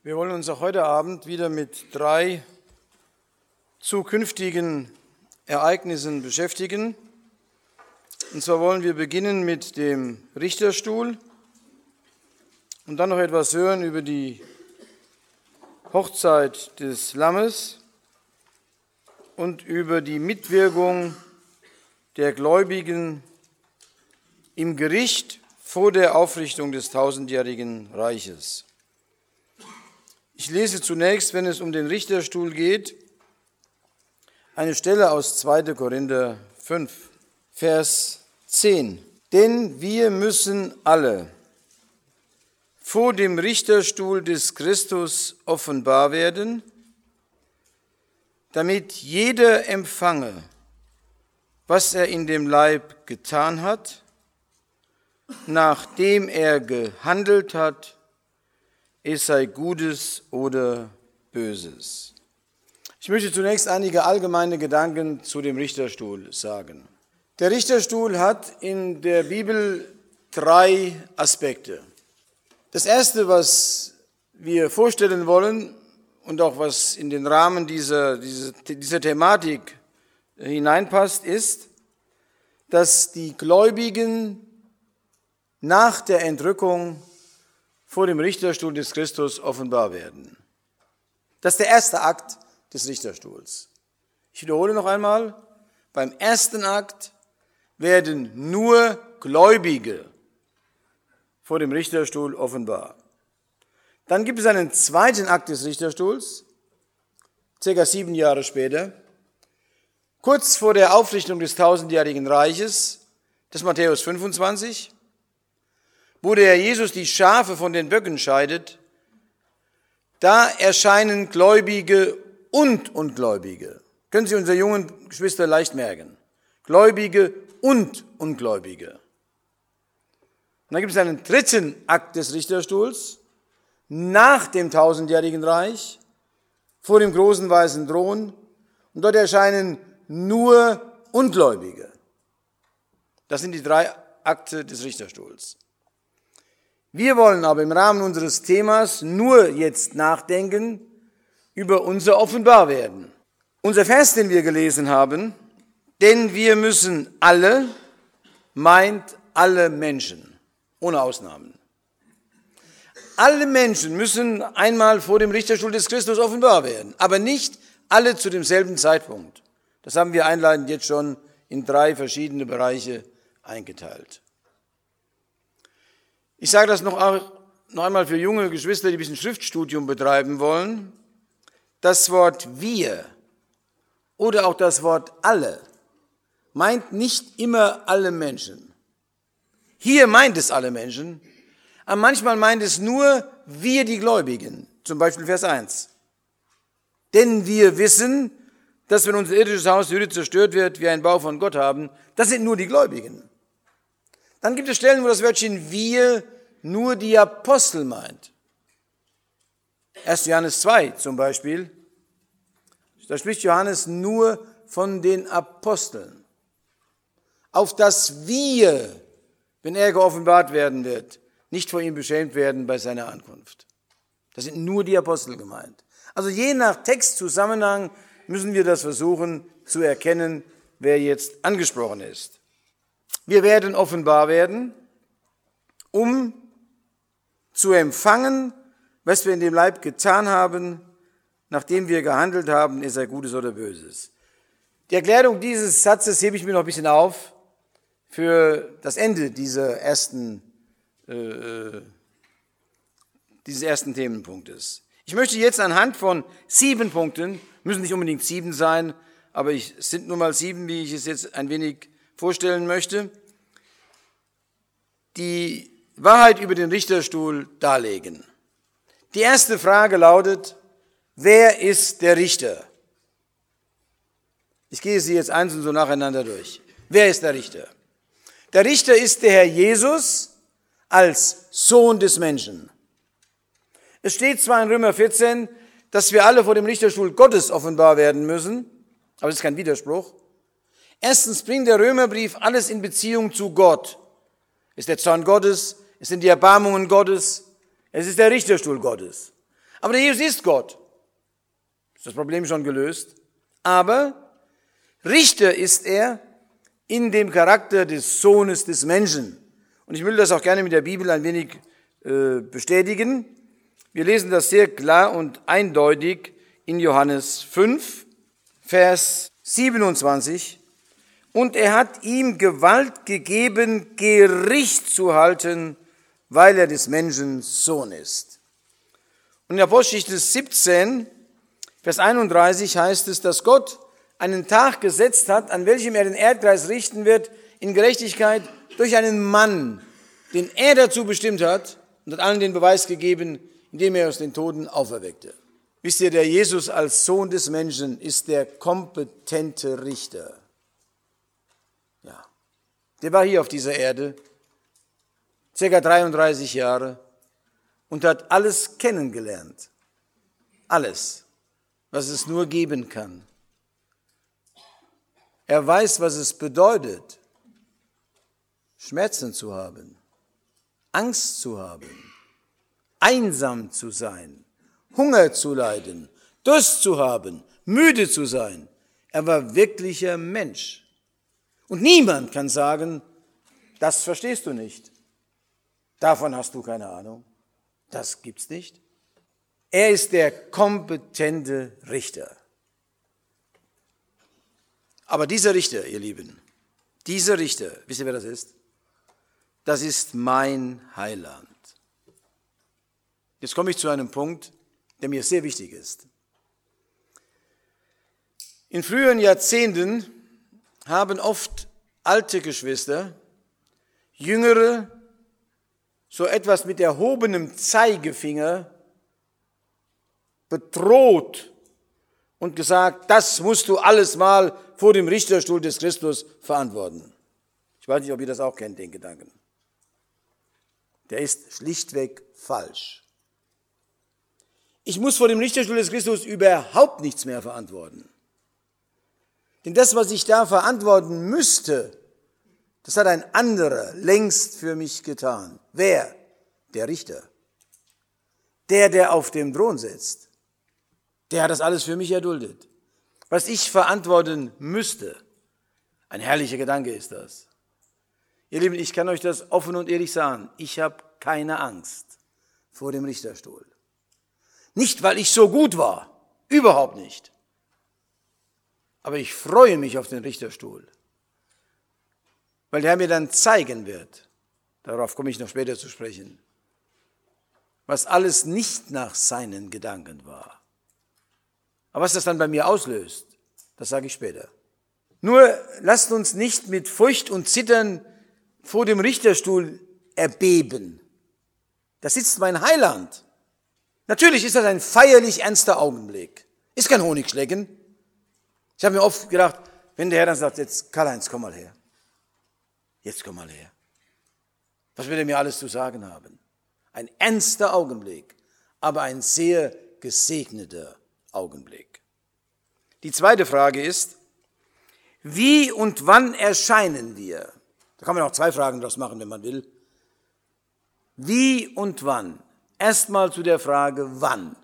Wir wollen uns auch heute Abend wieder mit 3 zukünftigen Ereignissen beschäftigen. Und zwar wollen wir beginnen mit dem Richterstuhl und dann noch etwas hören über die Hochzeit des Lammes und über die Mitwirkung der Gläubigen im Gericht vor der Aufrichtung des tausendjährigen Reiches. Ich lese zunächst, wenn es um den Richterstuhl geht, eine Stelle aus 2. Korinther 5, Vers 10. Denn wir müssen alle vor dem Richterstuhl des Christus offenbar werden, damit jeder empfange, was er in dem Leib getan hat, nachdem er gehandelt hat, es sei Gutes oder Böses. Ich möchte zunächst einige allgemeine Gedanken zu dem Richterstuhl sagen. Der Richterstuhl hat in der Bibel 3 Aspekte. Das erste, was wir vorstellen wollen und auch was in den Rahmen dieser Thematik hineinpasst, ist, dass die Gläubigen nach der Entrückung vor dem Richterstuhl des Christus offenbar werden. Das ist der erste Akt des Richterstuhls. Ich wiederhole noch einmal, beim ersten Akt werden nur Gläubige vor dem Richterstuhl offenbar. Dann gibt es einen zweiten Akt des Richterstuhls, ca. 7 Jahre später, kurz vor der Aufrichtung des tausendjährigen Reiches, das ist Matthäus 25, wo der Herr Jesus die Schafe von den Böcken scheidet. Da erscheinen Gläubige und Ungläubige. Können Sie unsere jungen Geschwister leicht merken. Gläubige und Ungläubige. Und dann gibt es einen dritten Akt des Richterstuhls, nach dem tausendjährigen Reich, vor dem großen weißen Thron. Und dort erscheinen nur Ungläubige. Das sind die 3 Akte des Richterstuhls. Wir wollen aber im Rahmen unseres Themas nur jetzt nachdenken über unser Offenbarwerden. Unser Vers, den wir gelesen haben, denn wir müssen alle, meint alle Menschen, ohne Ausnahmen. Alle Menschen müssen einmal vor dem Richterstuhl des Christus offenbar werden, aber nicht alle zu demselben Zeitpunkt. Das haben wir einleitend jetzt schon in 3 verschiedene Bereiche eingeteilt. Ich sage das noch einmal für junge Geschwister, die ein bisschen Schriftstudium betreiben wollen. Das Wort wir oder auch das Wort alle meint nicht immer alle Menschen. Hier meint es alle Menschen, aber manchmal meint es nur wir, die Gläubigen. Zum Beispiel Vers 1. Denn wir wissen, dass wenn unser irdisches Haus, die Hütte zerstört wird, wir einen Bau von Gott haben. Das sind nur die Gläubigen. Dann gibt es Stellen, wo das Wörtchen wir nur die Apostel meint. 1. Johannes 2 zum Beispiel. Da spricht Johannes nur von den Aposteln. Auf dass wir, wenn er geoffenbart werden wird, nicht vor ihm beschämt werden bei seiner Ankunft. Das sind nur die Apostel gemeint. Also je nach Textzusammenhang müssen wir das versuchen zu erkennen, wer jetzt angesprochen ist. Wir werden offenbar werden, um zu empfangen, was wir in dem Leib getan haben, nachdem wir gehandelt haben, es sei Gutes oder Böses. Die Erklärung dieses Satzes hebe ich mir noch ein bisschen auf für das Ende dieses ersten Themenpunktes. Ich möchte jetzt anhand von 7 Punkten, müssen nicht unbedingt 7 sein, aber es sind nur mal 7, wie ich es jetzt ein wenig vorstellen möchte, die Wahrheit über den Richterstuhl darlegen. Die erste Frage lautet, wer ist der Richter? Ich gehe sie jetzt einzeln so nacheinander durch. Wer ist der Richter? Der Richter ist der Herr Jesus als Sohn des Menschen. Es steht zwar in Römer 14, dass wir alle vor dem Richterstuhl Gottes offenbar werden müssen, aber das ist kein Widerspruch. Erstens bringt der Römerbrief alles in Beziehung zu Gott. Es ist der Zorn Gottes, es sind die Erbarmungen Gottes, es ist der Richterstuhl Gottes. Aber der Jesus ist Gott. Ist das Problem schon gelöst? Aber Richter ist er in dem Charakter des Sohnes des Menschen. Und ich will das auch gerne mit der Bibel ein wenig bestätigen. Wir lesen das sehr klar und eindeutig in Johannes 5, Vers 27. Und er hat ihm Gewalt gegeben, Gericht zu halten, weil er des Menschen Sohn ist. Und in Apostelgeschichte 17, Vers 31 heißt es, dass Gott einen Tag gesetzt hat, an welchem er den Erdkreis richten wird, in Gerechtigkeit durch einen Mann, den er dazu bestimmt hat, und hat allen den Beweis gegeben, indem er aus den Toten auferweckte. Wisst ihr, der Jesus als Sohn des Menschen ist der kompetente Richter. Ja, der war hier auf dieser Erde, ca. 33 Jahre, und hat alles kennengelernt. Alles, was es nur geben kann. Er weiß, was es bedeutet, Schmerzen zu haben, Angst zu haben, einsam zu sein, Hunger zu leiden, Durst zu haben, müde zu sein. Er war wirklicher Mensch. Und niemand kann sagen, das verstehst du nicht. Davon hast du keine Ahnung. Das gibt's nicht. Er ist der kompetente Richter. Aber dieser Richter, ihr Lieben, dieser Richter, wisst ihr, wer das ist? Das ist mein Heiland. Jetzt komme ich zu einem Punkt, der mir sehr wichtig ist. In früheren Jahrzehnten haben oft alte Geschwister, Jüngere, so etwas mit erhobenem Zeigefinger bedroht und gesagt, das musst du alles mal vor dem Richterstuhl des Christus verantworten. Ich weiß nicht, ob ihr das auch kennt, den Gedanken. Der ist schlichtweg falsch. Ich muss vor dem Richterstuhl des Christus überhaupt nichts mehr verantworten. Denn das, was ich da verantworten müsste, das hat ein anderer längst für mich getan. Wer? Der Richter. Der auf dem Thron sitzt. Der hat das alles für mich erduldet. Was ich verantworten müsste, ein herrlicher Gedanke ist das. Ihr Lieben, ich kann euch das offen und ehrlich sagen, ich habe keine Angst vor dem Richterstuhl. Nicht, weil ich so gut war, überhaupt nicht. Aber ich freue mich auf den Richterstuhl, weil der Herr mir dann zeigen wird, darauf komme ich noch später zu sprechen, was alles nicht nach seinen Gedanken war. Aber was das dann bei mir auslöst, das sage ich später. Nur lasst uns nicht mit Furcht und Zittern vor dem Richterstuhl erbeben. Da sitzt mein Heiland. Natürlich ist das ein feierlich ernster Augenblick. Ist kein Honigschlecken. Ich habe mir oft gedacht, wenn der Herr dann sagt, jetzt Karl-Heinz, komm mal her. Jetzt komm mal her. Was wird er mir alles zu sagen haben? Ein ernster Augenblick, aber ein sehr gesegneter Augenblick. Die zweite Frage ist, wie und wann erscheinen wir? Da kann man auch zwei Fragen daraus machen, wenn man will. Wie und wann? Erstmal zu der Frage, wann.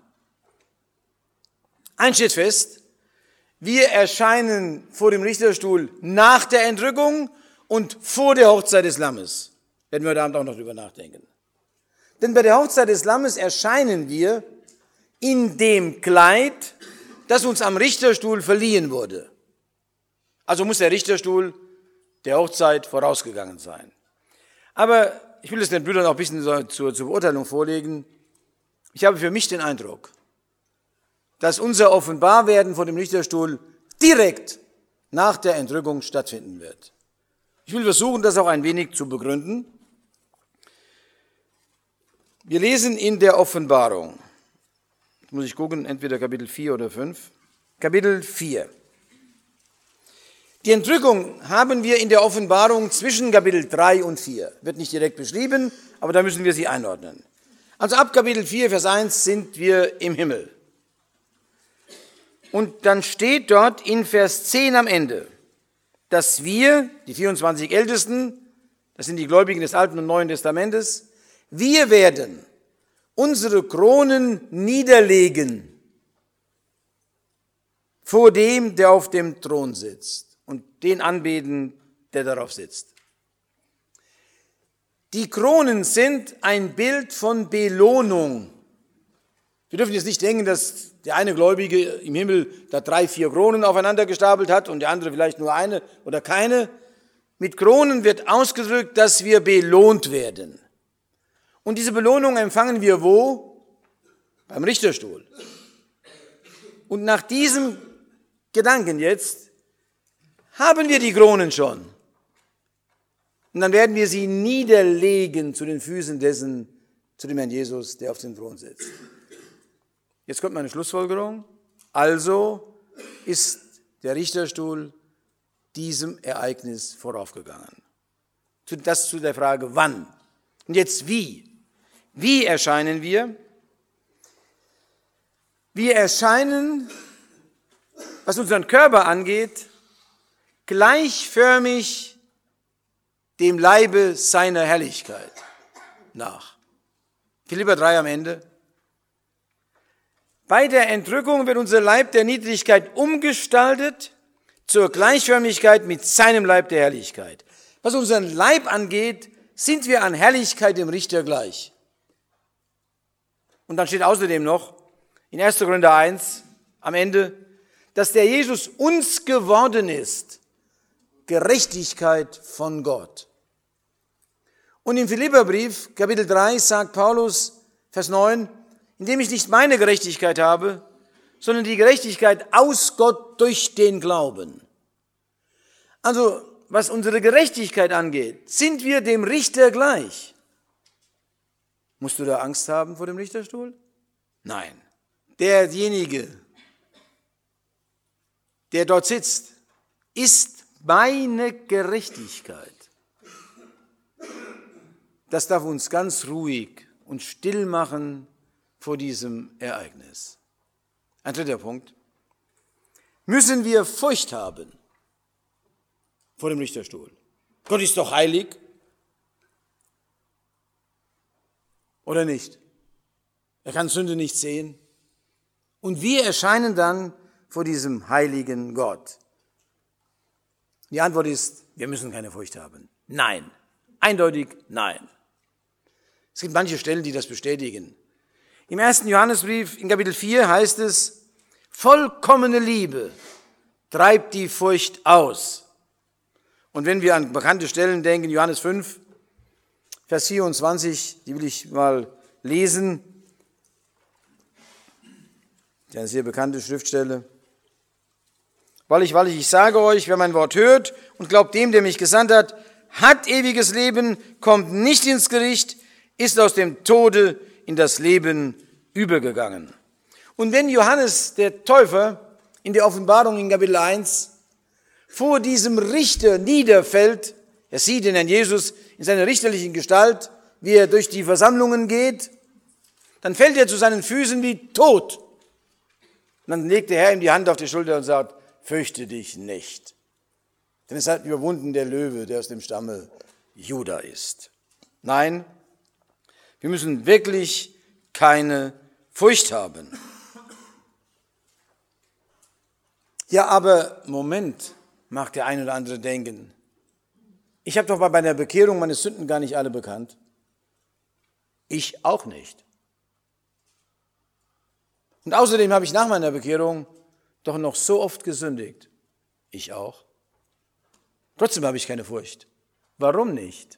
Eins steht fest, wir erscheinen vor dem Richterstuhl nach der Entrückung und vor der Hochzeit des Lammes. Werden wir heute Abend auch noch drüber nachdenken. Denn bei der Hochzeit des Lammes erscheinen wir in dem Kleid, das uns am Richterstuhl verliehen wurde. Also muss der Richterstuhl der Hochzeit vorausgegangen sein. Aber ich will es den Brüdern auch ein bisschen zur Beurteilung vorlegen. Ich habe für mich den Eindruck, dass unser Offenbarwerden vor dem Richterstuhl direkt nach der Entrückung stattfinden wird. Ich will versuchen, das auch ein wenig zu begründen. Wir lesen in der Offenbarung, jetzt muss ich gucken, entweder Kapitel 4 oder 5, Kapitel 4. Die Entrückung haben wir in der Offenbarung zwischen Kapitel 3 und 4. Wird nicht direkt beschrieben, aber da müssen wir sie einordnen. Also ab Kapitel 4, Vers 1 sind wir im Himmel. Und dann steht dort in Vers 10 am Ende, dass wir, die 24 Ältesten, das sind die Gläubigen des Alten und Neuen Testamentes, wir werden unsere Kronen niederlegen vor dem, der auf dem Thron sitzt und den anbeten, der darauf sitzt. Die Kronen sind ein Bild von Belohnung. Wir dürfen jetzt nicht denken, dass der eine Gläubige im Himmel da 3, 4 Kronen aufeinander gestapelt hat und der andere vielleicht nur eine oder keine. Mit Kronen wird ausgedrückt, dass wir belohnt werden. Und diese Belohnung empfangen wir wo? Beim Richterstuhl. Und nach diesem Gedanken jetzt haben wir die Kronen schon. Und dann werden wir sie niederlegen zu den Füßen dessen, zu dem Herrn Jesus, der auf dem Thron sitzt. Jetzt kommt meine Schlussfolgerung. Also ist der Richterstuhl diesem Ereignis voraufgegangen. Das zu der Frage, wann? Und jetzt wie? Wie erscheinen wir? Wir erscheinen, was unseren Körper angeht, gleichförmig dem Leibe seiner Herrlichkeit nach. Philipper 3 am Ende. Bei der Entrückung wird unser Leib der Niedrigkeit umgestaltet zur Gleichförmigkeit mit seinem Leib der Herrlichkeit. Was unseren Leib angeht, sind wir an Herrlichkeit dem Richter gleich. Und dann steht außerdem noch in 1. Korinther 1 am Ende, dass der Jesus uns geworden ist, Gerechtigkeit von Gott. Und im Philipperbrief, Kapitel 3, sagt Paulus, Vers 9, indem ich nicht meine Gerechtigkeit habe, sondern die Gerechtigkeit aus Gott durch den Glauben. Also, was unsere Gerechtigkeit angeht, sind wir dem Richter gleich. Musst du da Angst haben vor dem Richterstuhl? Nein. Derjenige, der dort sitzt, ist meine Gerechtigkeit. Das darf uns ganz ruhig und still machen vor diesem Ereignis. Ein dritter Punkt. Müssen wir Furcht haben vor dem Richterstuhl? Gott ist doch heilig. Oder nicht? Er kann Sünde nicht sehen. Und wir erscheinen dann vor diesem heiligen Gott. Die Antwort ist, wir müssen keine Furcht haben. Nein. Eindeutig nein. Es gibt manche Stellen, die das bestätigen. Im 1. Johannesbrief in Kapitel 4 heißt es, vollkommene Liebe treibt die Furcht aus. Und wenn wir an bekannte Stellen denken, Johannes 5, Vers 24, die will ich mal lesen. Das ist eine sehr bekannte Schriftstelle. Wahrlich, ich sage euch, wer mein Wort hört und glaubt dem, der mich gesandt hat ewiges Leben, kommt nicht ins Gericht, ist aus dem Tode in das Leben übergegangen. Und wenn Johannes der Täufer in der Offenbarung in Kapitel 1 vor diesem Richter niederfällt, er sieht den Herrn Jesus in seiner richterlichen Gestalt, wie er durch die Versammlungen geht, dann fällt er zu seinen Füßen wie tot. Und dann legt der Herr ihm die Hand auf die Schulter und sagt, fürchte dich nicht. Denn es hat überwunden der Löwe, der aus dem Stamme Juda ist. Nein, wir müssen wirklich keine Furcht haben. Ja, aber Moment, mag der ein oder andere denken. Ich habe doch bei meiner Bekehrung meine Sünden gar nicht alle bekannt. Ich auch nicht. Und außerdem habe ich nach meiner Bekehrung doch noch so oft gesündigt. Ich auch. Trotzdem habe ich keine Furcht. Warum nicht?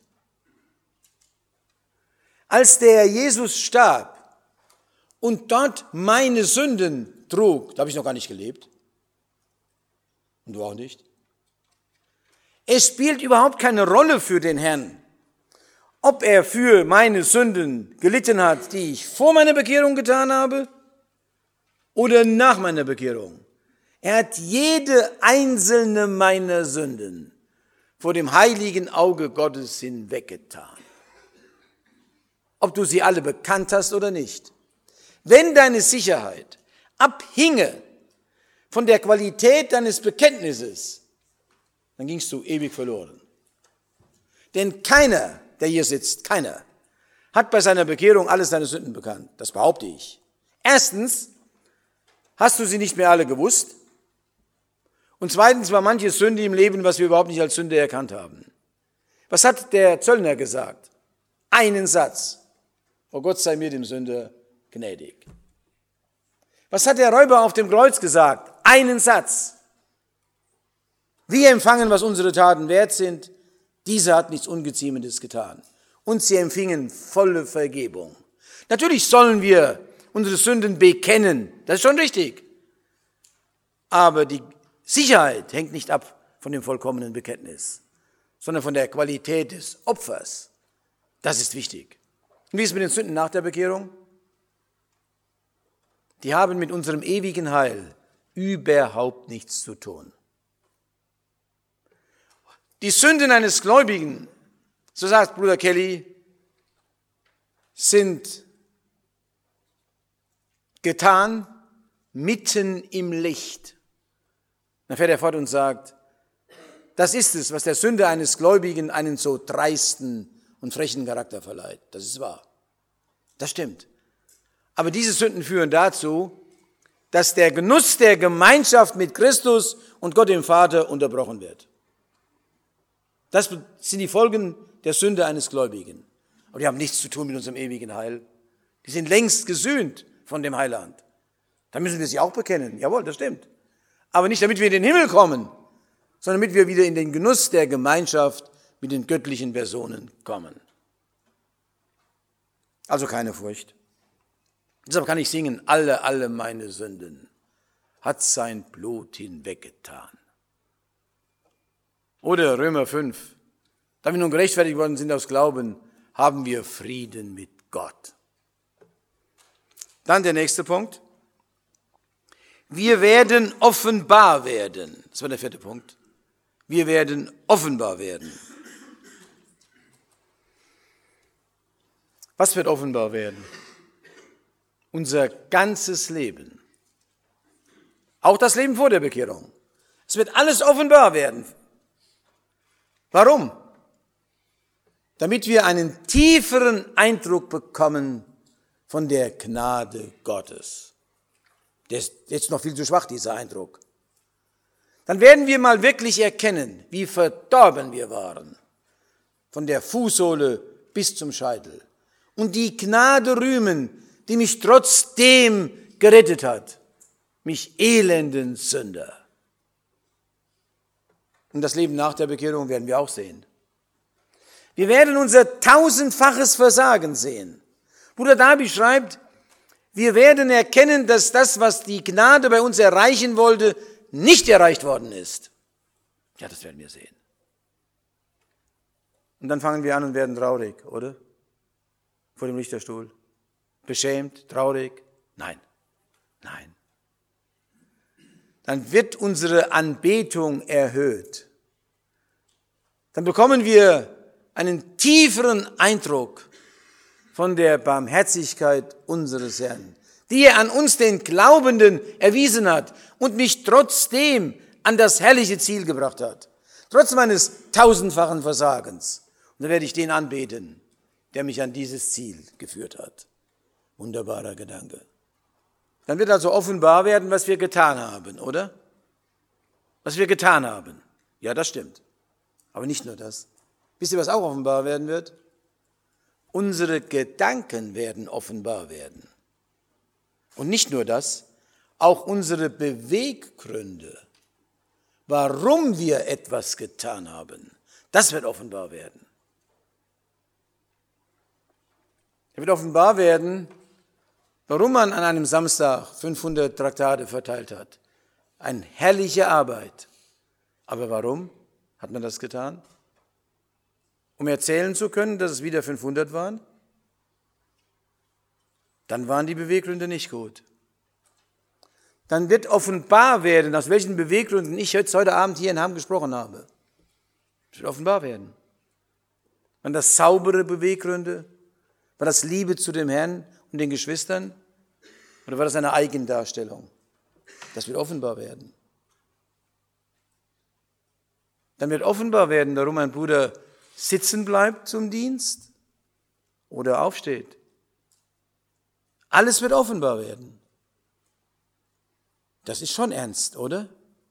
Als der Jesus starb und dort meine Sünden trug, da habe ich noch gar nicht gelebt. Und du auch nicht. Es spielt überhaupt keine Rolle für den Herrn, ob er für meine Sünden gelitten hat, die ich vor meiner Bekehrung getan habe oder nach meiner Bekehrung. Er hat jede einzelne meiner Sünden vor dem heiligen Auge Gottes hinweggetan. Ob du sie alle bekannt hast oder nicht. Wenn deine Sicherheit abhinge von der Qualität deines Bekenntnisses, dann gingst du ewig verloren. Denn keiner, der hier sitzt, keiner, hat bei seiner Bekehrung alle seine Sünden bekannt. Das behaupte ich. Erstens, hast du sie nicht mehr alle gewusst? Und zweitens war manches Sünde im Leben, was wir überhaupt nicht als Sünde erkannt haben. Was hat der Zöllner gesagt? Einen Satz. Oh Gott sei mir dem Sünder gnädig. Was hat der Räuber auf dem Kreuz gesagt? Einen Satz. Wir empfangen, was unsere Taten wert sind. Dieser hat nichts Ungeziemendes getan. Und sie empfingen volle Vergebung. Natürlich sollen wir unsere Sünden bekennen. Das ist schon richtig. Aber die Sicherheit hängt nicht ab von dem vollkommenen Bekenntnis, sondern von der Qualität des Opfers. Das ist wichtig. Und wie ist es mit den Sünden nach der Bekehrung? Die haben mit unserem ewigen Heil überhaupt nichts zu tun. Die Sünden eines Gläubigen, so sagt Bruder Kelly, sind getan mitten im Licht. Dann fährt er fort und sagt, das ist es, was der Sünde eines Gläubigen einen so dreisten und frechen Charakter verleiht. Das ist wahr. Das stimmt. Aber diese Sünden führen dazu, dass der Genuss der Gemeinschaft mit Christus und Gott dem Vater unterbrochen wird. Das sind die Folgen der Sünde eines Gläubigen. Aber die haben nichts zu tun mit unserem ewigen Heil. Die sind längst gesühnt von dem Heiland. Da müssen wir sie auch bekennen. Jawohl, das stimmt. Aber nicht, damit wir in den Himmel kommen, sondern damit wir wieder in den Genuss der Gemeinschaft mit den göttlichen Personen kommen. Also keine Furcht. Deshalb kann ich singen, alle meine Sünden hat sein Blut hinweggetan. Oder Römer 5, da wir nun gerechtfertigt worden sind aus Glauben, haben wir Frieden mit Gott. Dann der nächste Punkt. Wir werden offenbar werden. Das war der 4. Punkt. Wir werden offenbar werden. Was wird offenbar werden? Unser ganzes Leben. Auch das Leben vor der Bekehrung. Es wird alles offenbar werden. Warum? Damit wir einen tieferen Eindruck bekommen von der Gnade Gottes. Der ist jetzt noch viel zu schwach, dieser Eindruck. Dann werden wir mal wirklich erkennen, wie verdorben wir waren. Von der Fußsohle bis zum Scheitel. Und die Gnade rühmen, die mich trotzdem gerettet hat. Mich elenden Sünder. Und das Leben nach der Bekehrung werden wir auch sehen. Wir werden unser 1000-faches Versagen sehen. Bruder Darby schreibt, wir werden erkennen, dass das, was die Gnade bei uns erreichen wollte, nicht erreicht worden ist. Ja, das werden wir sehen. Und dann fangen wir an und werden traurig, oder? Vor dem Richterstuhl. Beschämt, traurig? Nein. Nein. Dann wird unsere Anbetung erhöht. Dann bekommen wir einen tieferen Eindruck von der Barmherzigkeit unseres Herrn, die er an uns, den Glaubenden, erwiesen hat und mich trotzdem an das herrliche Ziel gebracht hat. Trotz meines 1000-fachen Versagens. Und dann werde ich den anbeten, der mich an dieses Ziel geführt hat. Wunderbarer Gedanke. Dann wird also offenbar werden, was wir getan haben, oder? Was wir getan haben. Ja, das stimmt. Aber nicht nur das. Wisst ihr, was auch offenbar werden wird? Unsere Gedanken werden offenbar werden. Und nicht nur das, auch unsere Beweggründe, warum wir etwas getan haben, das wird offenbar werden. Es wird offenbar werden, warum man an einem Samstag 500 Traktate verteilt hat. Eine herrliche Arbeit. Aber warum hat man das getan? Um erzählen zu können, dass es wieder 500 waren? Dann waren die Beweggründe nicht gut. Dann wird offenbar werden, aus welchen Beweggründen ich jetzt heute Abend hier in Hamm gesprochen habe. Es wird offenbar werden. Waren das saubere Beweggründe? War das Liebe zu dem Herrn und den Geschwistern? Oder war das eine Eigendarstellung? Das wird offenbar werden. Dann wird offenbar werden, warum ein Bruder sitzen bleibt zum Dienst oder aufsteht. Alles wird offenbar werden. Das ist schon ernst, oder?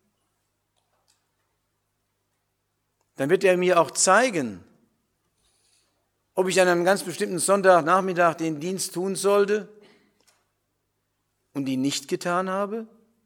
Dann wird er mir auch zeigen, ob ich an einem ganz bestimmten Sonntagnachmittag den Dienst tun sollte und ihn nicht getan habe,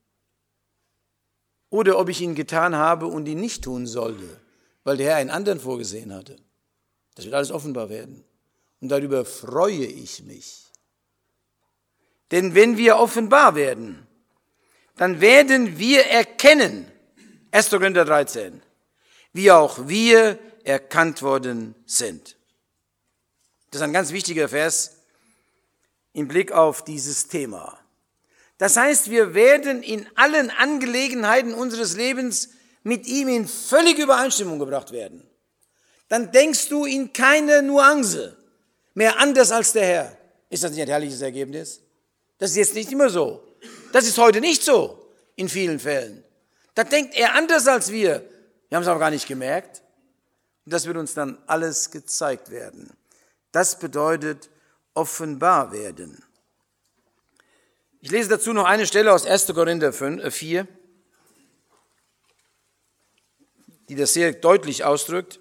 oder ob ich ihn getan habe und ihn nicht tun sollte, weil der Herr einen anderen vorgesehen hatte. Das wird alles offenbar werden. Und darüber freue ich mich. Denn wenn wir offenbar werden, dann werden wir erkennen, 1. Korinther 13, wie auch wir erkannt worden sind. Das ist ein ganz wichtiger Vers im Blick auf dieses Thema. Das heißt, wir werden in allen Angelegenheiten unseres Lebens mit ihm in völlige Übereinstimmung gebracht werden. Dann denkst du in keine Nuance mehr anders als der Herr. Ist das nicht ein herrliches Ergebnis? Das ist jetzt nicht immer so. Das ist heute nicht so in vielen Fällen. Da denkt er anders als wir. Wir haben es aber gar nicht gemerkt. Und das wird uns dann alles gezeigt werden. Das bedeutet offenbar werden. Ich lese dazu noch eine Stelle aus 1. Korinther 4, die das sehr deutlich ausdrückt.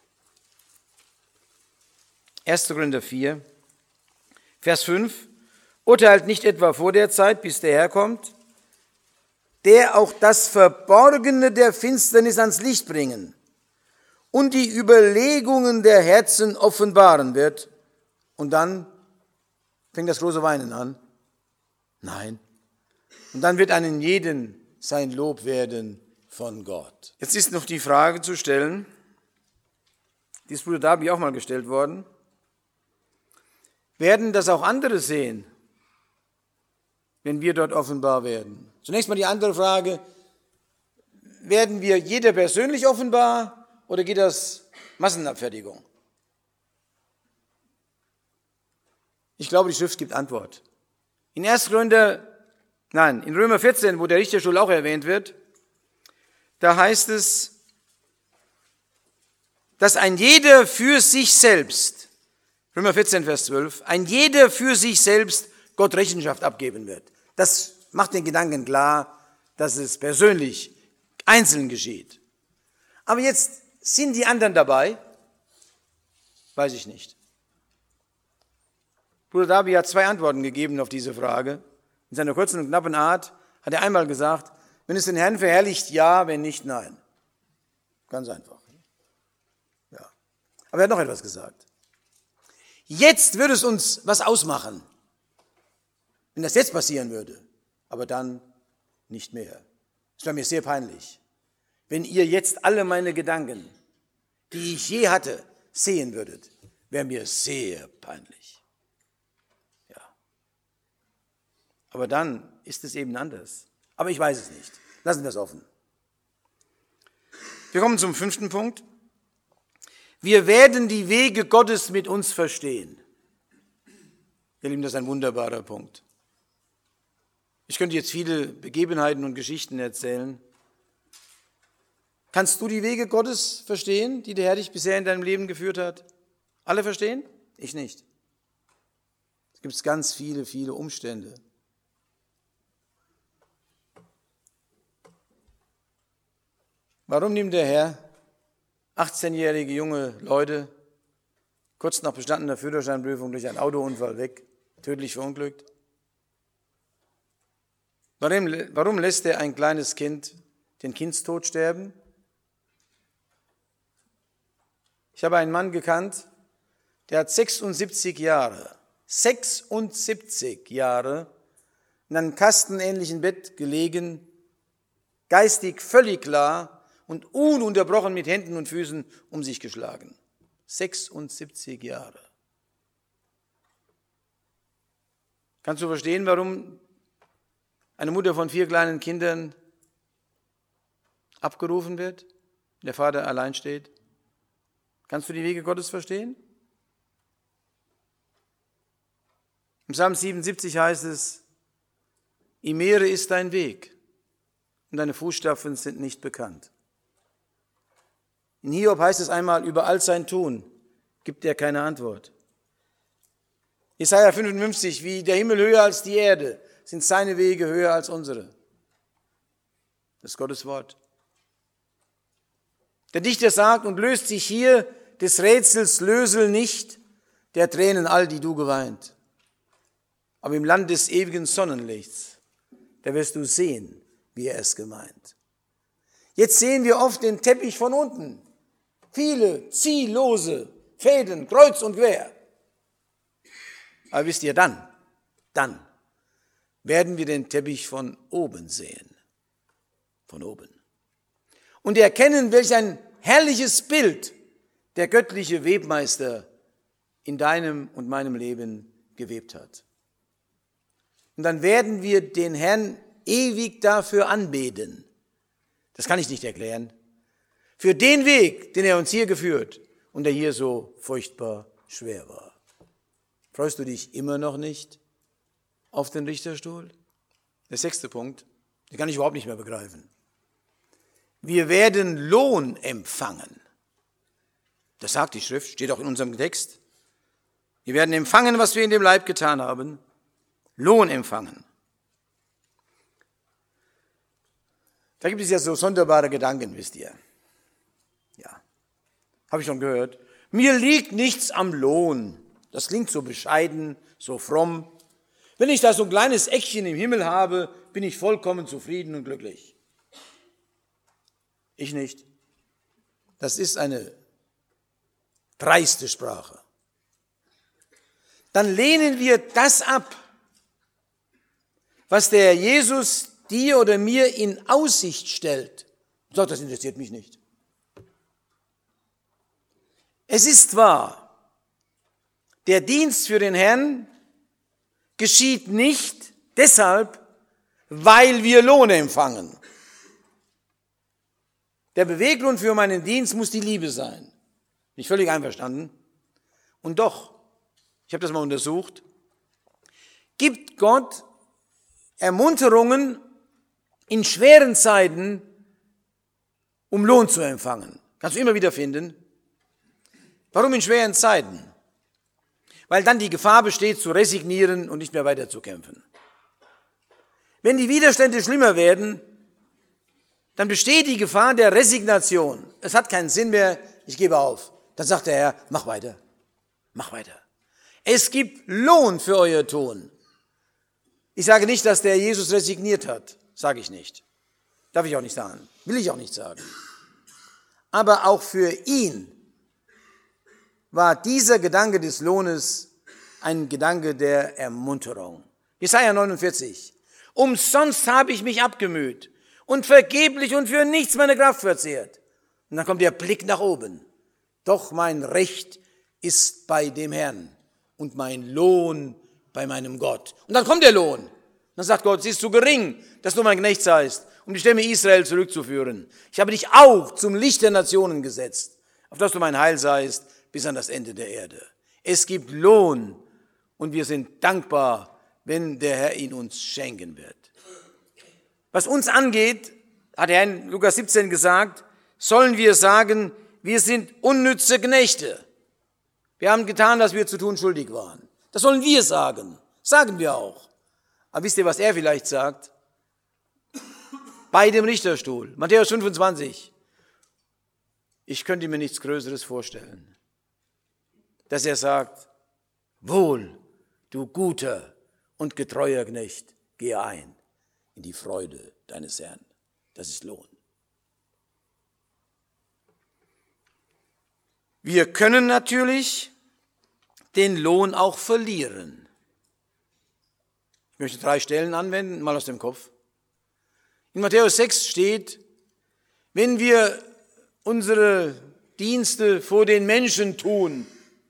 1. Korinther 4, Vers 5. Urteilt nicht etwa vor der Zeit, bis der Herr kommt, der auch das Verborgene der Finsternis ans Licht bringen und die Überlegungen der Herzen offenbaren wird. Und dann fängt das große Weinen an. Nein. Und dann wird einem jeden sein Lob werden von Gott. Jetzt ist noch die Frage zu stellen, die ist Bruder Darby auch mal gestellt worden. Werden das auch andere sehen, wenn wir dort offenbar werden? Zunächst mal die andere Frage, werden wir jeder persönlich offenbar oder geht das Massenabfertigung? Ich glaube, die Schrift gibt Antwort. In Römer 14, wo der Richterstuhl auch erwähnt wird, da heißt es, dass ein jeder für sich selbst, Römer 14, Vers 12, ein jeder für sich selbst Gott Rechenschaft abgeben wird. Das macht den Gedanken klar, dass es persönlich, einzeln geschieht. Aber jetzt sind die anderen dabei? Weiß ich nicht. Bruder Darby hat 2 Antworten gegeben auf diese Frage. In seiner kurzen und knappen Art hat er einmal gesagt, wenn es den Herrn verherrlicht, ja, wenn nicht, nein. Ganz einfach. Ja. Aber er hat noch etwas gesagt. Jetzt würde es uns was ausmachen, wenn das jetzt passieren würde, aber dann nicht mehr. Es wäre mir sehr peinlich, wenn ihr jetzt alle meine Gedanken, die ich je hatte, sehen würdet, wäre mir sehr peinlich. Ja. Aber dann ist es eben anders. Aber ich weiß es nicht. Lassen wir es offen. Wir kommen zum 5. Punkt. Wir werden die Wege Gottes mit uns verstehen. Ihr Lieben, das ist ein wunderbarer Punkt. Ich könnte jetzt viele Begebenheiten und Geschichten erzählen. Kannst du die Wege Gottes verstehen, die der Herr dich bisher in deinem Leben geführt hat? Alle verstehen? Ich nicht. Es gibt ganz viele, viele Umstände. Warum nimmt der Herr 18-jährige junge Leute kurz nach bestandener Führerscheinprüfung durch einen Autounfall weg, tödlich verunglückt? Warum lässt er ein kleines Kind den Kindstod sterben? Ich habe einen Mann gekannt, der hat 76 Jahre in einem kastenähnlichen Bett gelegen, geistig völlig klar und ununterbrochen mit Händen und Füßen um sich geschlagen. 76 Jahre. Kannst du verstehen, warum eine Mutter von 4 kleinen Kindern abgerufen wird, der Vater allein steht? Kannst du die Wege Gottes verstehen? Im Psalm 77 heißt es, im Meere ist dein Weg und deine Fußstapfen sind nicht bekannt. In Hiob heißt es einmal, über all sein Tun gibt er keine Antwort. Jesaja 55, wie der Himmel höher als die Erde, sind seine Wege höher als unsere. Das ist Gottes Wort. Der Dichter sagt und löst sich hier des Rätsels Lösel nicht, der Tränen all, die du geweint. Aber im Land des ewigen Sonnenlichts, da wirst du sehen, wie er es gemeint. Jetzt sehen wir oft den Teppich von unten. Viele ziellose Fäden, kreuz und quer. Aber wisst ihr, dann werden wir den Teppich von oben sehen. Von oben. Und erkennen, welch ein herrliches Bild der göttliche Webmeister in deinem und meinem Leben gewebt hat. Und dann werden wir den Herrn ewig dafür anbeten. Das kann ich nicht erklären. Für den Weg, den er uns hier geführt und der hier so furchtbar schwer war. Freust du dich immer noch nicht auf den Richterstuhl? Der 6. Punkt, den kann ich überhaupt nicht mehr begreifen. Wir werden Lohn empfangen. Das sagt die Schrift, steht auch in unserem Text. Wir werden empfangen, was wir in dem Leib getan haben. Lohn empfangen. Da gibt es ja so sonderbare Gedanken, wisst ihr. Ja, habe ich schon gehört. Mir liegt nichts am Lohn. Das klingt so bescheiden, so fromm. Wenn ich da so ein kleines Eckchen im Himmel habe, bin ich vollkommen zufrieden und glücklich. Ich nicht. Das ist eine dreiste Sprache. Dann lehnen wir das ab, was der Jesus dir oder mir in Aussicht stellt. Und sagt, das interessiert mich nicht. Es ist wahr, der Dienst für den Herrn geschieht nicht deshalb, weil wir Lohn empfangen. Der Beweggrund für meinen Dienst muss die Liebe sein. Nicht völlig einverstanden. Und doch, ich habe das mal untersucht, gibt Gott Ermunterungen in schweren Zeiten, um Lohn zu empfangen. Kannst du immer wieder finden. Warum in schweren Zeiten? Weil dann die Gefahr besteht, zu resignieren und nicht mehr weiter zu kämpfen. Wenn die Widerstände schlimmer werden, dann besteht die Gefahr der Resignation. Es hat keinen Sinn mehr, ich gebe auf. Dann sagt der Herr, mach weiter, mach weiter. Es gibt Lohn für euer Tun. Ich sage nicht, dass der Jesus resigniert hat, sage ich nicht. Darf ich auch nicht sagen, will ich auch nicht sagen. Aber auch für ihn war dieser Gedanke des Lohnes ein Gedanke der Ermunterung. Jesaja 49. Umsonst habe ich mich abgemüht und vergeblich und für nichts meine Kraft verzehrt. Und dann kommt der Blick nach oben. Doch mein Recht ist bei dem Herrn und mein Lohn bei meinem Gott. Und dann kommt der Lohn. Dann sagt Gott, sie ist zu gering, dass du mein Knecht seist, um die Stämme Israel zurückzuführen. Ich habe dich auch zum Licht der Nationen gesetzt, auf dass du mein Heil seist bis an das Ende der Erde. Es gibt Lohn und wir sind dankbar, wenn der Herr ihn uns schenken wird. Was uns angeht, hat er in Lukas 17 gesagt, sollen wir sagen, wir sind unnütze Knechte. Wir haben getan, was wir zu tun schuldig waren. Das sollen wir sagen. Sagen wir auch. Aber wisst ihr, was er vielleicht sagt? Bei dem Richterstuhl. Matthäus 25. Ich könnte mir nichts Größeres vorstellen. Dass er sagt, wohl, du guter und getreuer Knecht, gehe ein in die Freude deines Herrn. Das ist Lohn. Wir können natürlich den Lohn auch verlieren. Ich möchte 3 Stellen anwenden, mal aus dem Kopf. In Matthäus 6 steht, wenn wir unsere Dienste vor den Menschen tun,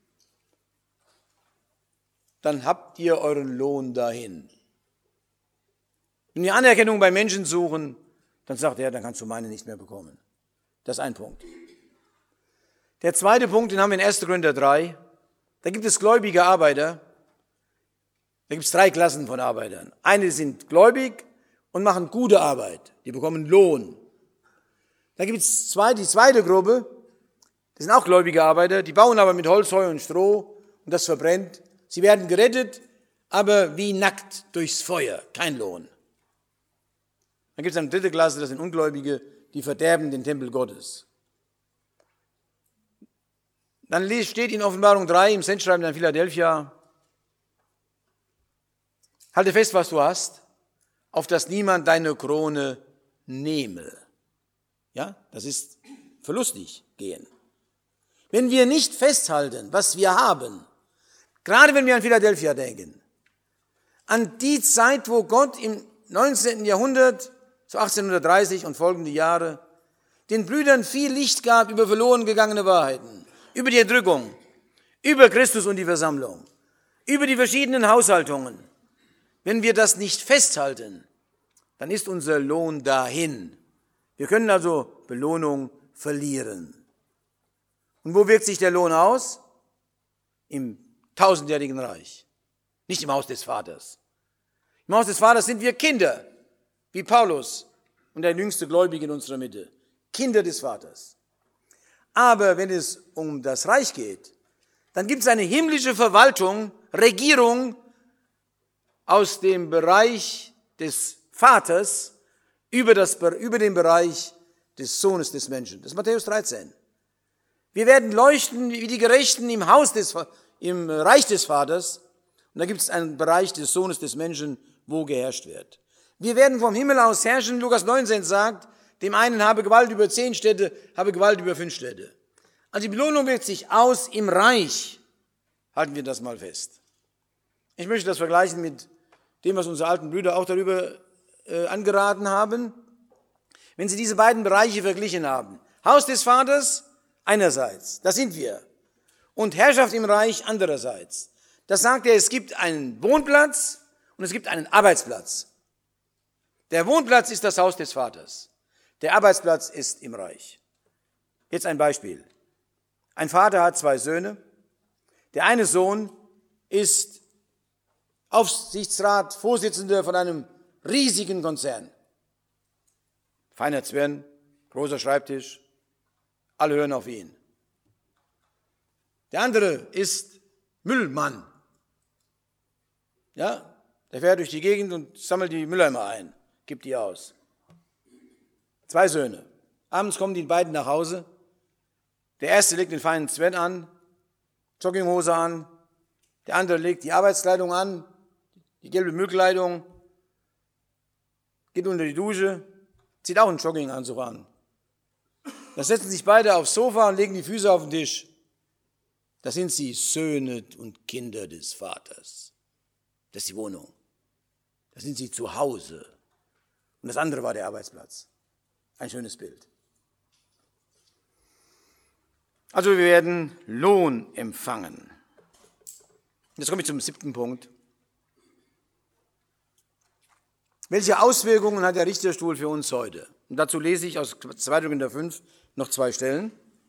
dann habt ihr euren Lohn dahin. Wenn wir Anerkennung bei Menschen suchen, dann sagt er, dann kannst du meine nicht mehr bekommen. Das ist ein Punkt. Der zweite Punkt, den haben wir in 1. Korinther 3. Da gibt es gläubige Arbeiter. Da gibt es 3 Klassen von Arbeitern. Eine sind gläubig und machen gute Arbeit. Die bekommen Lohn. Da gibt es die zweite Gruppe. Das sind auch gläubige Arbeiter. Die bauen aber mit Holz, Heu und Stroh und das verbrennt. Sie werden gerettet, aber wie nackt durchs Feuer, kein Lohn. Dann gibt es eine dritte Klasse, das sind Ungläubige, die verderben den Tempel Gottes. Dann steht in Offenbarung 3 im Sendschreiben an Philadelphia: Halte fest, was du hast, auf dass niemand deine Krone nehme. Ja, das ist verlustig gehen. Wenn wir nicht festhalten, was wir haben, gerade wenn wir an Philadelphia denken, an die Zeit, wo Gott im 19. Jahrhundert, so 1830 und folgende Jahre, den Brüdern viel Licht gab über verloren gegangene Wahrheiten, über die Entrückung, über Christus und die Versammlung, über die verschiedenen Haushaltungen. Wenn wir das nicht festhalten, dann ist unser Lohn dahin. Wir können also Belohnung verlieren. Und wo wirkt sich der Lohn aus? Im tausendjährigen Reich, nicht im Haus des Vaters. Im Haus des Vaters sind wir Kinder, wie Paulus und der jüngste Gläubige in unserer Mitte. Kinder des Vaters. Aber wenn es um das Reich geht, dann gibt es eine himmlische Verwaltung, Regierung aus dem Bereich des Vaters über den Bereich des Sohnes des Menschen. Das ist Matthäus 13. Wir werden leuchten wie die Gerechten im Reich des Vaters. Und da gibt es einen Bereich des Sohnes des Menschen, wo geherrscht wird. Wir werden vom Himmel aus herrschen. Lukas 19 sagt, dem einen habe Gewalt über 10 Städte, habe Gewalt über 5 Städte. Also die Belohnung wirkt sich aus im Reich. Halten wir das mal fest. Ich möchte das vergleichen mit dem, was unsere alten Brüder auch darüber angeraten haben. Wenn Sie diese beiden Bereiche verglichen haben, Haus des Vaters einerseits, das sind wir, und Herrschaft im Reich andererseits, das sagt er, es gibt einen Wohnplatz und es gibt einen Arbeitsplatz. Der Wohnplatz ist das Haus des Vaters. Der Arbeitsplatz ist im Reich. Jetzt ein Beispiel. Ein Vater hat 2 Söhne. Der eine Sohn ist Aufsichtsrat, Vorsitzender von einem riesigen Konzern. Feiner Zwirn, großer Schreibtisch, alle hören auf ihn. Der andere ist Müllmann. Ja, der fährt durch die Gegend und sammelt die Mülleimer ein, gibt die aus. 2 Söhne. Abends kommen die beiden nach Hause. Der erste legt den feinen Sven an, Jogginghose an. Der andere legt die Arbeitskleidung an, die gelbe Müllkleidung, geht unter die Dusche, zieht auch einen Jogginganzug an. Da setzen sich beide aufs Sofa und legen die Füße auf den Tisch. Da sind sie Söhne und Kinder des Vaters. Das ist die Wohnung. Da sind sie zu Hause. Und das andere war der Arbeitsplatz. Ein schönes Bild. Also wir werden Lohn empfangen. Jetzt komme ich zum 7. Punkt. Welche Auswirkungen hat der Richterstuhl für uns heute? Und dazu lese ich aus 2. Korinther 5 noch 2 Stellen.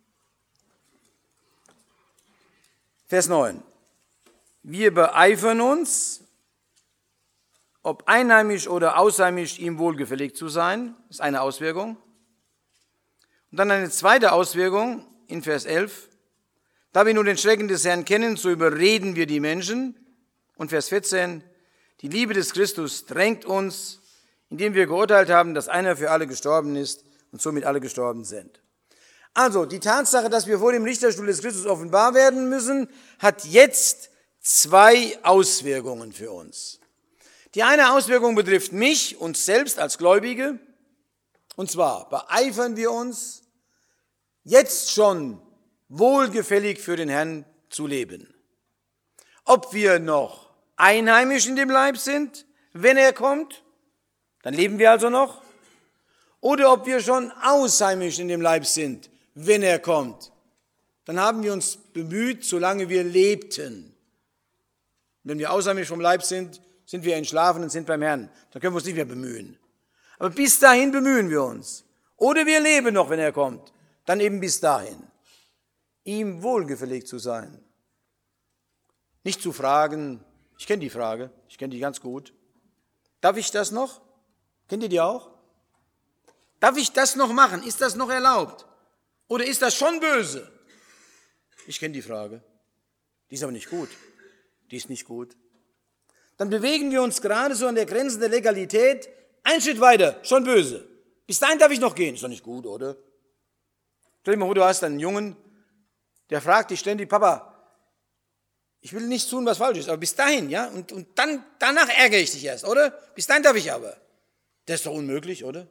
Vers 9. Wir beeifern uns, ob einheimisch oder ausheimisch, ihm wohlgefällig zu sein. Das ist eine Auswirkung. Und dann eine zweite Auswirkung in Vers 11. Da wir nun den Schrecken des Herrn kennen, so überreden wir die Menschen. Und Vers 14. Die Liebe des Christus drängt uns, indem wir geurteilt haben, dass einer für alle gestorben ist und somit alle gestorben sind. Also die Tatsache, dass wir vor dem Richterstuhl des Christus offenbar werden müssen, hat jetzt 2 Auswirkungen für uns. Die eine Auswirkung betrifft mich, uns selbst als Gläubige. Und zwar beeifern wir uns, jetzt schon wohlgefällig für den Herrn zu leben. Ob wir noch einheimisch in dem Leib sind, wenn er kommt, dann leben wir also noch. Oder ob wir schon ausheimisch in dem Leib sind, wenn er kommt, dann haben wir uns bemüht, solange wir lebten. Wenn wir ausheimisch vom Leib sind, sind wir entschlafen und sind beim Herrn. Dann können wir uns nicht mehr bemühen. Aber bis dahin bemühen wir uns. Oder wir leben noch, wenn er kommt. Dann eben bis dahin. Ihm wohlgefällig zu sein. Nicht zu fragen, ich kenne die Frage, ich kenne die ganz gut. Darf ich das noch? Kennt ihr die auch? Darf ich das noch machen? Ist das noch erlaubt? Oder ist das schon böse? Ich kenne die Frage. Die ist aber nicht gut. die ist nicht gut. Dann bewegen wir uns gerade so an der Grenze der Legalität, einen Schritt weiter, schon böse. Bis dahin darf ich noch gehen, ist doch nicht gut, oder? Stell dir mal vor, du hast einen Jungen, der fragt dich ständig, Papa, ich will nicht tun, was falsch ist, aber bis dahin, ja, und dann, danach ärgere ich dich erst, oder? Bis dahin darf ich aber. Das ist doch unmöglich, oder?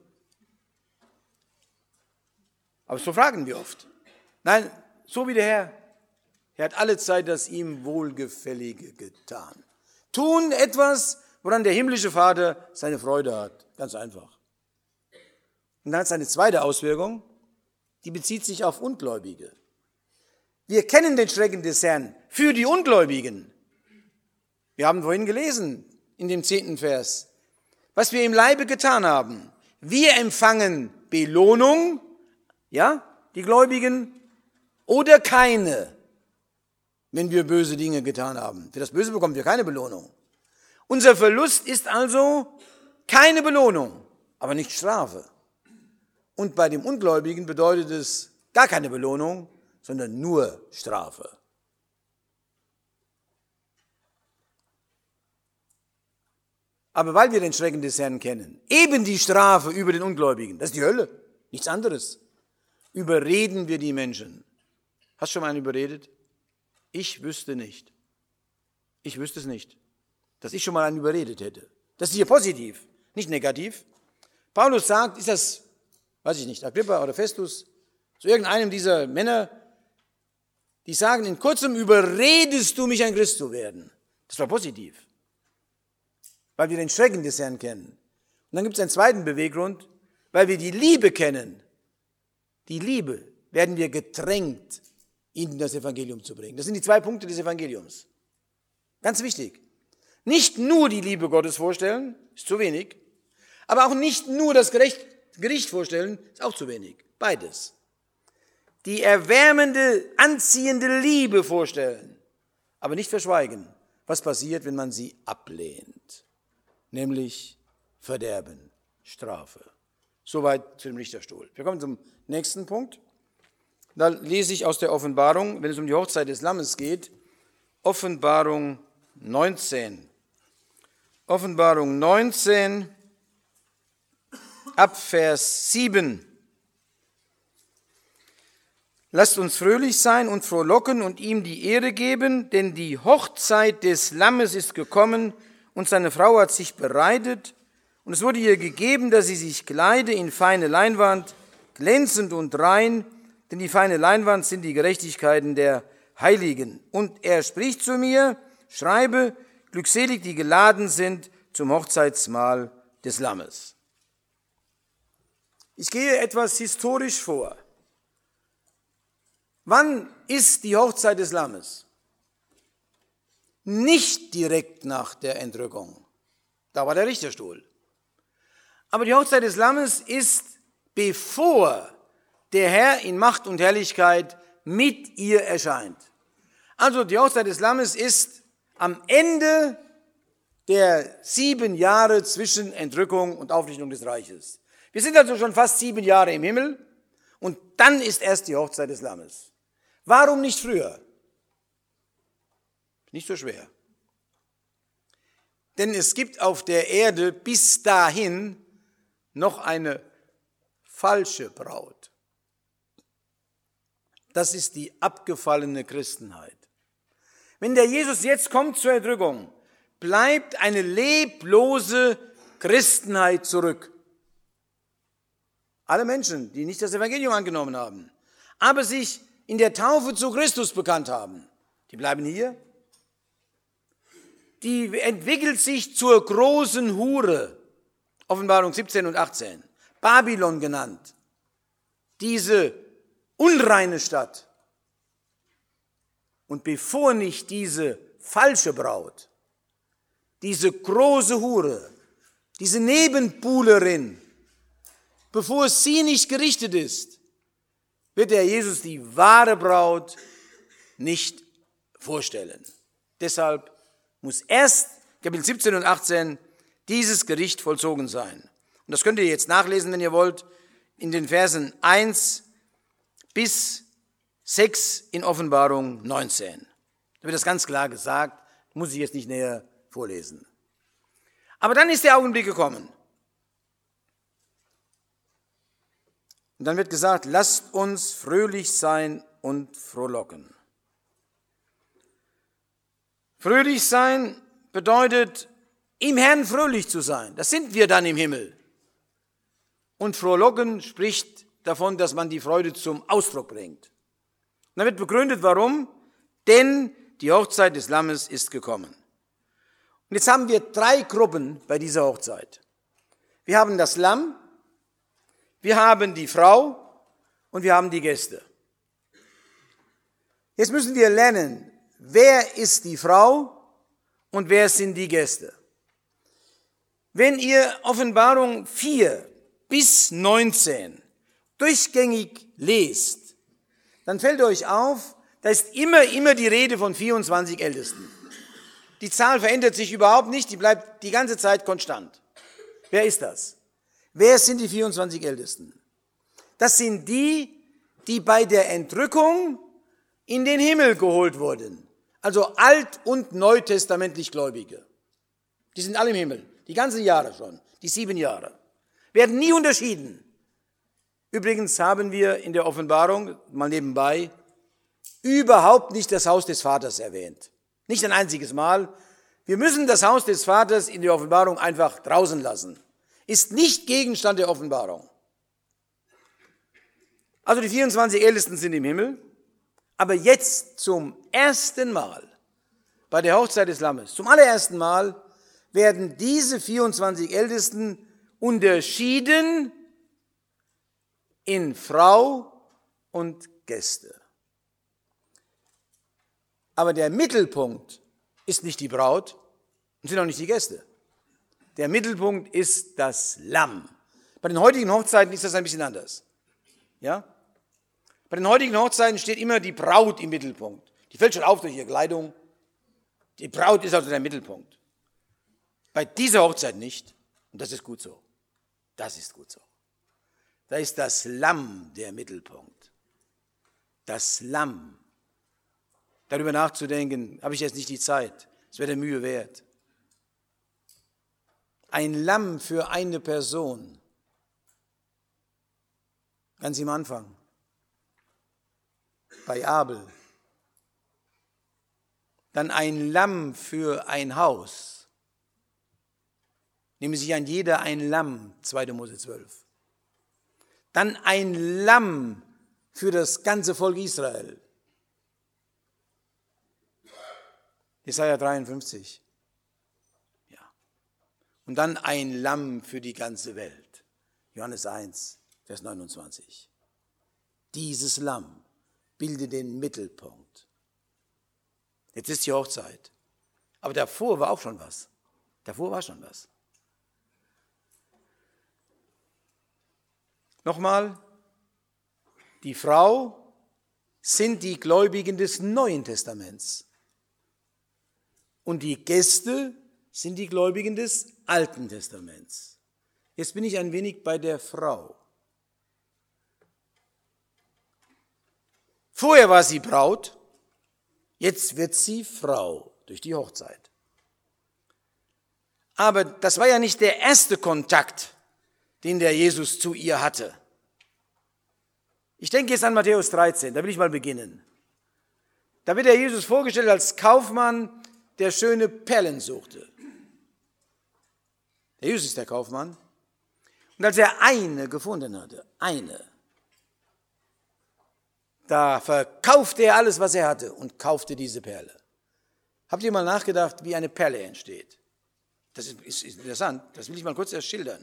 Aber so fragen wir oft. Nein, so wie der Herr. Er hat alle Zeit das ihm Wohlgefällige getan. Tun etwas, woran der himmlische Vater seine Freude hat. Ganz einfach. Und dann hat es eine zweite Auswirkung, die bezieht sich auf Ungläubige. Wir kennen den Schrecken des Herrn für die Ungläubigen. Wir haben vorhin gelesen in dem 10. Vers, was wir im Leibe getan haben. Wir empfangen Belohnung, ja, die Gläubigen, oder keine, wenn wir böse Dinge getan haben. Für das Böse bekommen wir keine Belohnung. Unser Verlust ist also keine Belohnung, aber nicht Strafe. Und bei dem Ungläubigen bedeutet es gar keine Belohnung, sondern nur Strafe. Aber weil wir den Schrecken des Herrn kennen, eben die Strafe über den Ungläubigen, das ist die Hölle, nichts anderes, überreden wir die Menschen. Hast du schon mal einen überredet? Ich wüsste nicht. Ich wüsste es nicht, dass ich schon mal einen überredet hätte. Das ist hier positiv, nicht negativ. Paulus sagt, ist das, weiß ich nicht, Agrippa oder Festus, zu irgendeinem dieser Männer, die sagen, in kurzem überredest du mich, ein Christ zu werden. Das war positiv, weil wir den Schrecken des Herrn kennen. Und dann gibt es einen zweiten Beweggrund, weil wir die Liebe kennen. Die Liebe werden wir gedrängt, ihnen das Evangelium zu bringen. Das sind die 2 Punkte des Evangeliums. Ganz wichtig. Nicht nur die Liebe Gottes vorstellen, ist zu wenig, aber auch nicht nur das Gericht vorstellen, ist auch zu wenig. Beides. Die erwärmende, anziehende Liebe vorstellen, aber nicht verschweigen, was passiert, wenn man sie ablehnt. Nämlich Verderben, Strafe. Soweit zu dem Richterstuhl. Wir kommen zum nächsten Punkt. Da lese ich aus der Offenbarung, wenn es um die Hochzeit des Lammes geht, Offenbarung 19. Offenbarung 19, ab Vers 7. Lasst uns fröhlich sein und frohlocken und ihm die Ehre geben, denn die Hochzeit des Lammes ist gekommen und seine Frau hat sich bereitet. Und es wurde ihr gegeben, dass sie sich kleide in feine Leinwand, glänzend und rein, denn die feine Leinwand sind die Gerechtigkeiten der Heiligen. Und er spricht zu mir, schreibe, glückselig, die geladen sind zum Hochzeitsmahl des Lammes. Ich gehe etwas historisch vor. Wann ist die Hochzeit des Lammes? Nicht direkt nach der Entrückung. Da war der Richterstuhl. Aber die Hochzeit des Lammes ist, bevor der Herr in Macht und Herrlichkeit mit ihr erscheint. Also die Hochzeit des Lammes ist am Ende der 7 Jahre zwischen Entrückung und Aufrichtung des Reiches. Wir sind also schon fast 7 Jahre im Himmel und dann ist erst die Hochzeit des Lammes. Warum nicht früher? Nicht so schwer. Denn es gibt auf der Erde bis dahin noch eine falsche Braut. Das ist die abgefallene Christenheit. Wenn der Jesus jetzt kommt zur Entrückung, bleibt eine leblose Christenheit zurück. Alle Menschen, die nicht das Evangelium angenommen haben, aber sich in der Taufe zu Christus bekannt haben, die bleiben hier. Die entwickelt sich zur großen Hure, Offenbarung 17 und 18, Babylon genannt, diese unreine Stadt. Und bevor nicht diese falsche Braut, diese große Hure, diese Nebenbuhlerin, bevor sie nicht gerichtet ist, wird der Jesus die wahre Braut nicht vorstellen. Deshalb muss erst, Kapitel 17 und 18, dieses Gericht vollzogen sein. Und das könnt ihr jetzt nachlesen, wenn ihr wollt, in den Versen 1 bis 6 in Offenbarung 19. Da wird das ganz klar gesagt, Muss ich jetzt nicht näher vorlesen. Aber dann ist der Augenblick gekommen. Und dann wird gesagt, lasst uns fröhlich sein und frohlocken. Fröhlich sein bedeutet, im Herrn fröhlich zu sein. Das sind wir dann im Himmel. Und frohlocken spricht davon, dass man die Freude zum Ausdruck bringt. Und dann wird begründet, warum? Denn die Hochzeit des Lammes ist gekommen. Und jetzt haben wir 3 Gruppen bei dieser Hochzeit. Wir haben das Lamm, wir haben die Frau und wir haben die Gäste. Jetzt müssen wir lernen, wer ist die Frau und wer sind die Gäste. Wenn ihr Offenbarung 4 bis 19 durchgängig lest, dann fällt euch auf, da ist immer die Rede von 24 Ältesten. Die Zahl verändert sich überhaupt nicht, die bleibt die ganze Zeit konstant. Wer ist das? Wer sind die 24 Ältesten? Das sind die, die bei der Entrückung in den Himmel geholt wurden. Also alt- und neutestamentlich Gläubige. Die sind alle im Himmel, die ganzen Jahre schon, die 7 Jahre. Werden nie unterschieden. Übrigens haben wir in der Offenbarung, mal nebenbei, überhaupt nicht das Haus des Vaters erwähnt. Nicht ein einziges Mal. Wir müssen das Haus des Vaters in der Offenbarung einfach draußen lassen. Ist nicht Gegenstand der Offenbarung. Also die 24 Ältesten sind im Himmel, aber jetzt zum ersten Mal bei der Hochzeit des Lammes, zum allerersten Mal werden diese 24 Ältesten unterschieden in Frau und Gäste. Aber der Mittelpunkt ist nicht die Braut und sind auch nicht die Gäste. Der Mittelpunkt ist das Lamm. Bei den heutigen Hochzeiten ist das ein bisschen anders. Ja? Bei den heutigen Hochzeiten steht immer die Braut im Mittelpunkt. Die fällt schon auf durch ihre Kleidung. Die Braut ist also der Mittelpunkt. Bei dieser Hochzeit nicht. Und das ist gut so. Das ist gut so. Da ist das Lamm der Mittelpunkt. Das Lamm. Darüber nachzudenken, habe ich jetzt nicht die Zeit. Es wäre der Mühe wert. Ein Lamm für eine Person. Ganz am Anfang. Bei Abel. Dann ein Lamm für ein Haus. Nehmen sich an jeder ein Lamm, 2. Mose 12. Dann ein Lamm für das ganze Volk Israel. Jesaja 53. Ja. Und dann ein Lamm für die ganze Welt. Johannes 1, Vers 29. Dieses Lamm bildet den Mittelpunkt. Jetzt ist die Hochzeit. Aber davor war auch schon was. Davor war schon was. Nochmal, die Frau sind die Gläubigen des Neuen Testaments. Und die Gäste sind die Gläubigen des Alten Testaments. Jetzt bin ich ein wenig bei der Frau. Vorher war sie Braut, jetzt wird sie Frau durch die Hochzeit. Aber das war ja nicht der erste Kontakt, den der Jesus zu ihr hatte. Ich denke jetzt an Matthäus 13, da will ich mal beginnen. Da wird der Jesus vorgestellt als Kaufmann, der schöne Perlen suchte. Der Jesus ist der Kaufmann. Und als er eine gefunden hatte, da verkaufte er alles, was er hatte und kaufte diese Perle. Habt ihr mal nachgedacht, wie eine Perle entsteht? Das ist interessant, das will ich mal kurz erst schildern.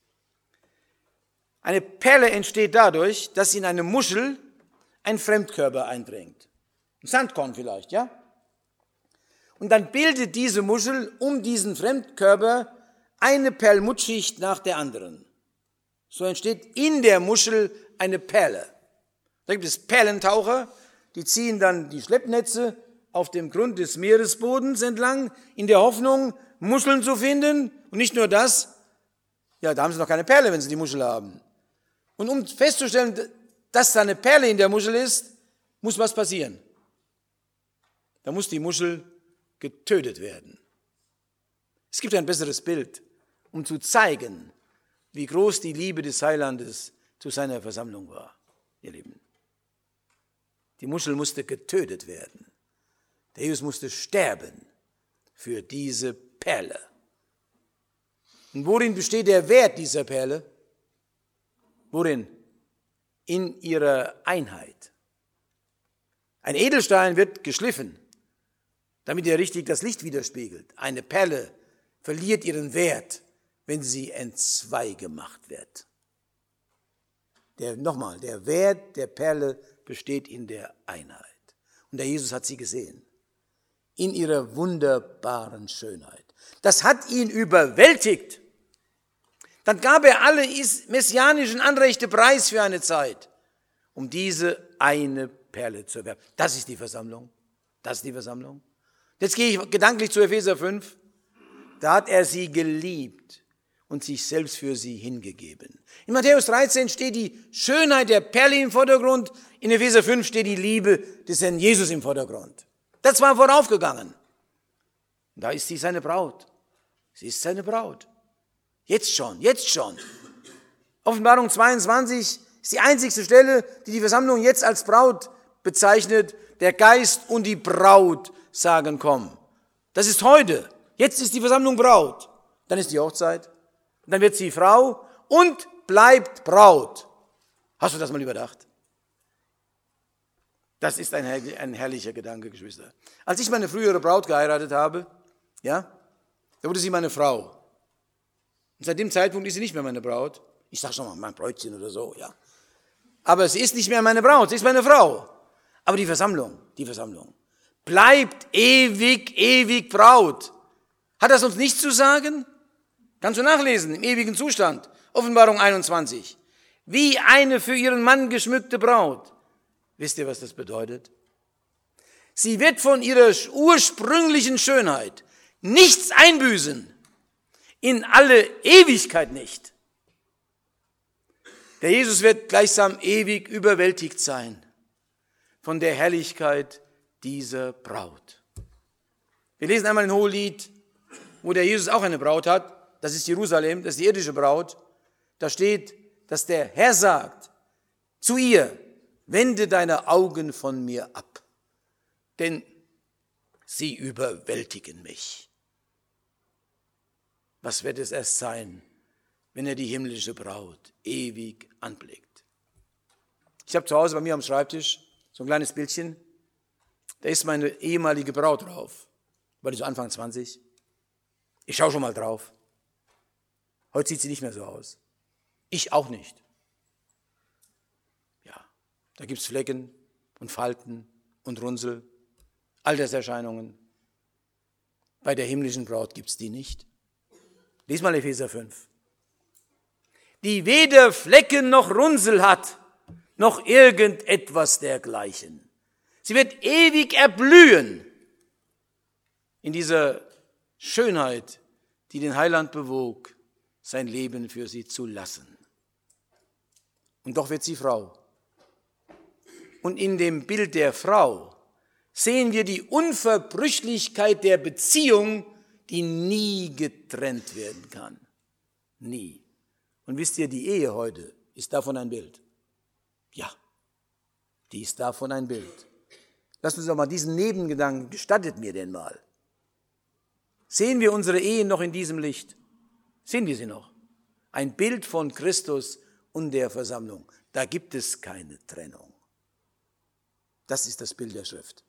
Eine Perle entsteht dadurch, dass in eine Muschel ein Fremdkörper eindringt. Ein Sandkorn vielleicht, ja? Und dann bildet diese Muschel um diesen Fremdkörper eine Perlmuttschicht nach der anderen. So entsteht in der Muschel eine Perle. Da gibt es Perlentaucher, die ziehen dann die Schleppnetze auf dem Grund des Meeresbodens entlang, in der Hoffnung, Muscheln zu finden. Und nicht nur das, ja, da haben sie noch keine Perle, wenn sie die Muschel haben. Und um festzustellen, dass da eine Perle in der Muschel ist, muss was passieren. Da muss die Muschel getötet werden. Es gibt ein besseres Bild, um zu zeigen, wie groß die Liebe des Heilandes zu seiner Versammlung war, ihr Lieben. Die Muschel musste getötet werden. Der Jesus musste sterben für diese Perle. Und worin besteht der Wert dieser Perle? Worin? In ihrer Einheit. Ein Edelstein wird geschliffen, damit er richtig das Licht widerspiegelt. Eine Perle verliert ihren Wert, wenn sie entzwei gemacht wird. Der Wert der Perle besteht in der Einheit. Und der Jesus hat sie gesehen. In ihrer wunderbaren Schönheit. Das hat ihn überwältigt. Dann gab er alle messianischen Anrechte preis für eine Zeit, um diese eine Perle zu erwerben. Das ist die Versammlung. Das ist die Versammlung. Jetzt gehe ich gedanklich zu Epheser 5. Da hat er sie geliebt und sich selbst für sie hingegeben. In Matthäus 13 steht die Schönheit der Perle im Vordergrund. In Epheser 5 steht die Liebe des Herrn Jesus im Vordergrund. Das war voraufgegangen. Und da ist sie seine Braut. Sie ist seine Braut. Jetzt schon. Offenbarung 22 ist die einzigste Stelle, die die Versammlung jetzt als Braut bezeichnet. Der Geist und die Braut sagen, komm. Das ist heute. Jetzt ist die Versammlung Braut. Dann ist die Hochzeit. Und dann wird sie Frau und bleibt Braut. Hast du das mal überdacht? Das ist ein herrlicher Gedanke, Geschwister. Als ich meine frühere Braut geheiratet habe, da wurde sie meine Frau. Und seit dem Zeitpunkt ist sie nicht mehr meine Braut. Ich sage schon mal, mein Bräutchen oder so, ja. Aber sie ist nicht mehr meine Braut, sie ist meine Frau. Aber die Versammlung bleibt ewig Braut. Hat das uns nichts zu sagen? Kannst du nachlesen, im ewigen Zustand. Offenbarung 21. Wie eine für ihren Mann geschmückte Braut. Wisst ihr, was das bedeutet? Sie wird von ihrer ursprünglichen Schönheit nichts einbüßen. In alle Ewigkeit nicht. Der Jesus wird gleichsam ewig überwältigt sein von der Herrlichkeit dieser Braut. Wir lesen einmal ein Hohelied, wo der Jesus auch eine Braut hat. Das ist Jerusalem, das ist die irdische Braut. Da steht, dass der Herr sagt zu ihr, wende deine Augen von mir ab, denn sie überwältigen mich. Was wird es erst sein, wenn er die himmlische Braut ewig anblickt? Ich habe zu Hause bei mir am Schreibtisch so ein kleines Bildchen, da ist meine ehemalige Braut drauf. War die so Anfang 20? Ich schaue schon mal drauf. Heute sieht sie nicht mehr so aus. Ich auch nicht. Ja, da gibt es Flecken und Falten und Runzel, Alterserscheinungen. Bei der himmlischen Braut gibt es die nicht. Lies mal Epheser 5. Die weder Flecken noch Runzel hat, noch irgendetwas dergleichen. Sie wird ewig erblühen in dieser Schönheit, die den Heiland bewog, sein Leben für sie zu lassen. Und doch wird sie Frau. Und in dem Bild der Frau sehen wir die Unverbrüchlichkeit der Beziehung, die nie getrennt werden kann. Nie. Und wisst ihr, die Ehe heute ist davon ein Bild. Ja, die ist davon ein Bild. Lasst uns doch mal diesen Nebengedanken, gestattet mir den mal. Sehen wir unsere Ehen noch in diesem Licht? Sehen wir sie noch? Ein Bild von Christus und der Versammlung. Da gibt es keine Trennung. Das ist das Bild der Schrift.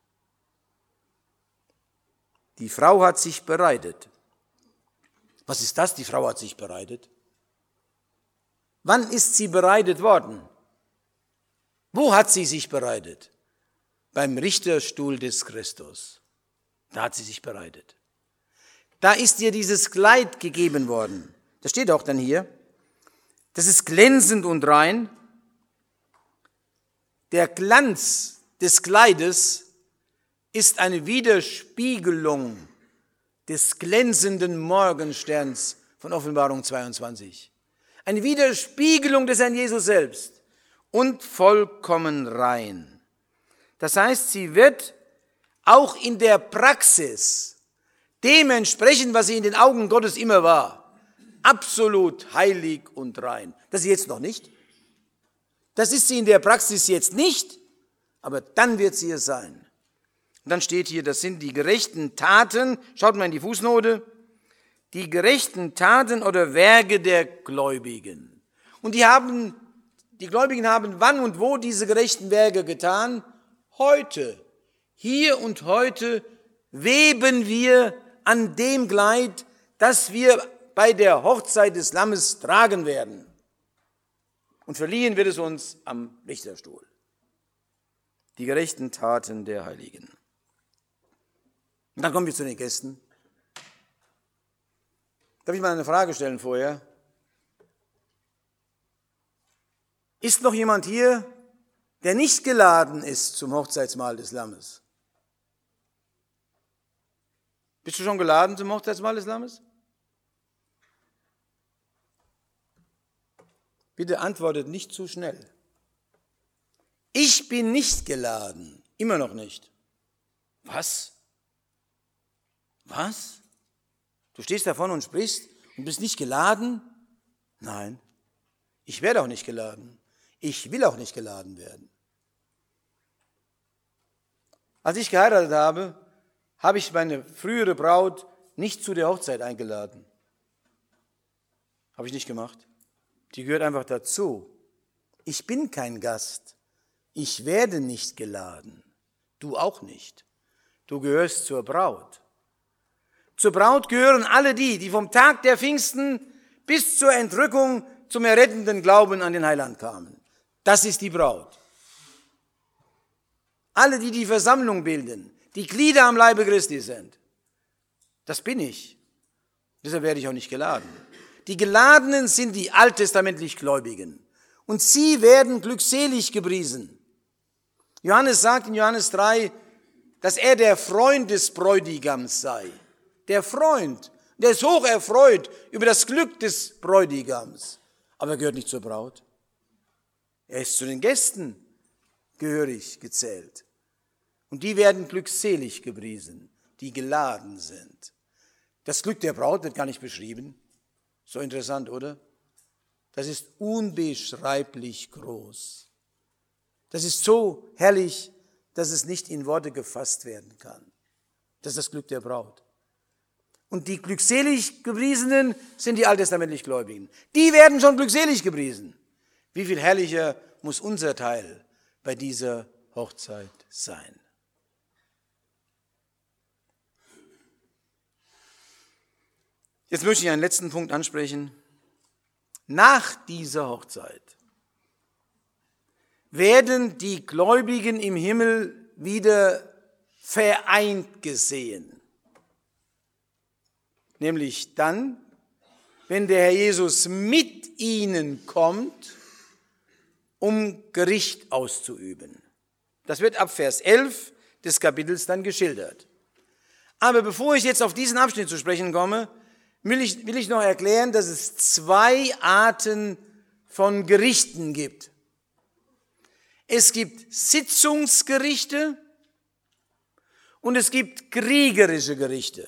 Die Frau hat sich bereitet. Was ist das? Die Frau hat sich bereitet. Wann ist sie bereitet worden? Wo hat sie sich bereitet? Beim Richterstuhl des Christus. Da hat sie sich bereitet. Da ist ihr dieses Kleid gegeben worden. Das steht auch dann hier. Das ist glänzend und rein. Der Glanz des Kleides ist eine Widerspiegelung des glänzenden Morgensterns von Offenbarung 22. Eine Widerspiegelung des Herrn Jesus selbst und vollkommen rein. Das heißt, sie wird auch in der Praxis dementsprechend, was sie in den Augen Gottes immer war. Absolut heilig und rein. Das ist sie jetzt noch nicht. Das ist sie in der Praxis jetzt nicht, aber dann wird sie es sein. Und dann steht hier, das sind die gerechten Taten, schaut mal in die Fußnote, die gerechten Taten oder Werke der Gläubigen. Und die Gläubigen haben wann und wo diese gerechten Werke getan? Heute. Hier und heute weben wir an dem Kleid, das wir bei der Hochzeit des Lammes tragen werden. Und verliehen wird es uns am Richterstuhl. Die gerechten Taten der Heiligen. Und dann kommen wir zu den Gästen. Darf ich mal eine Frage stellen vorher? Ist noch jemand hier, der nicht geladen ist zum Hochzeitsmahl des Lammes? Bist du schon geladen zum Hochzeitsmahl des Lammes? Bitte antwortet nicht zu schnell. Ich bin nicht geladen, immer noch nicht. Was? Was? Du stehst da vorne und sprichst und bist nicht geladen? Nein, ich werde auch nicht geladen. Ich will auch nicht geladen werden. Als ich geheiratet habe, habe ich meine frühere Braut nicht zu der Hochzeit eingeladen. Habe ich nicht gemacht. Die gehört einfach dazu. Ich bin kein Gast. Ich werde nicht geladen. Du auch nicht. Du gehörst zur Braut. Zur Braut gehören alle die vom Tag der Pfingsten bis zur Entrückung zum errettenden Glauben an den Heiland kamen. Das ist die Braut. Alle, die die Versammlung bilden, die Glieder am Leibe Christi sind. Das bin ich. Deshalb werde ich auch nicht geladen. Die Geladenen sind die alttestamentlich Gläubigen. Und sie werden glückselig gepriesen. Johannes sagt in Johannes 3, dass er der Freund des Bräutigams sei. Der Freund, der ist hoch erfreut über das Glück des Bräutigams. Aber er gehört nicht zur Braut. Er ist zu den Gästen gehörig gezählt. Und die werden glückselig gepriesen, die geladen sind. Das Glück der Braut wird gar nicht beschrieben. So interessant, oder? Das ist unbeschreiblich groß. Das ist so herrlich, dass es nicht in Worte gefasst werden kann. Das ist das Glück der Braut. Und die glückselig gepriesenen sind die alttestamentlich Gläubigen. Die werden schon glückselig gepriesen. Wie viel herrlicher muss unser Teil bei dieser Hochzeit sein? Jetzt möchte ich einen letzten Punkt ansprechen. Nach dieser Hochzeit werden die Gläubigen im Himmel wieder vereint gesehen. Nämlich dann, wenn der Herr Jesus mit ihnen kommt, um Gericht auszuüben. Das wird ab Vers 11 des Kapitels dann geschildert. Aber bevor ich jetzt auf diesen Abschnitt zu sprechen komme, will ich noch erklären, dass es zwei Arten von Gerichten gibt. Es gibt Sitzungsgerichte und es gibt kriegerische Gerichte.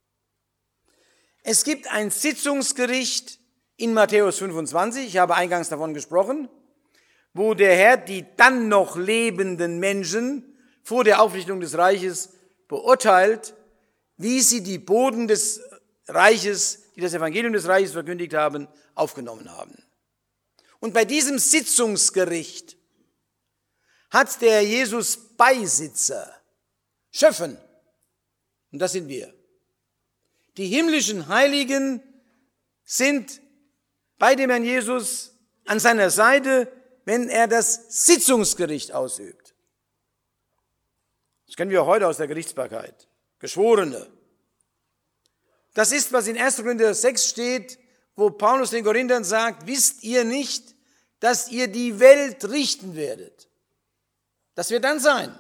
Es gibt ein Sitzungsgericht in Matthäus 25, ich habe eingangs davon gesprochen, wo der Herr die dann noch lebenden Menschen vor der Aufrichtung des Reiches beurteilt, wie sie die Boten des Reiches, die das Evangelium des Reiches verkündigt haben, aufgenommen haben. Und bei diesem Sitzungsgericht hat der Herr Jesus Beisitzer, Schöffen, und das sind wir. Die himmlischen Heiligen sind bei dem Herrn Jesus an seiner Seite, wenn er das Sitzungsgericht ausübt. Das kennen wir auch heute aus der Gerichtsbarkeit. Geschworene. Das ist, was in 1. Korinther 6 steht, wo Paulus den Korinthern sagt, wisst ihr nicht, dass ihr die Welt richten werdet? Das wird dann sein.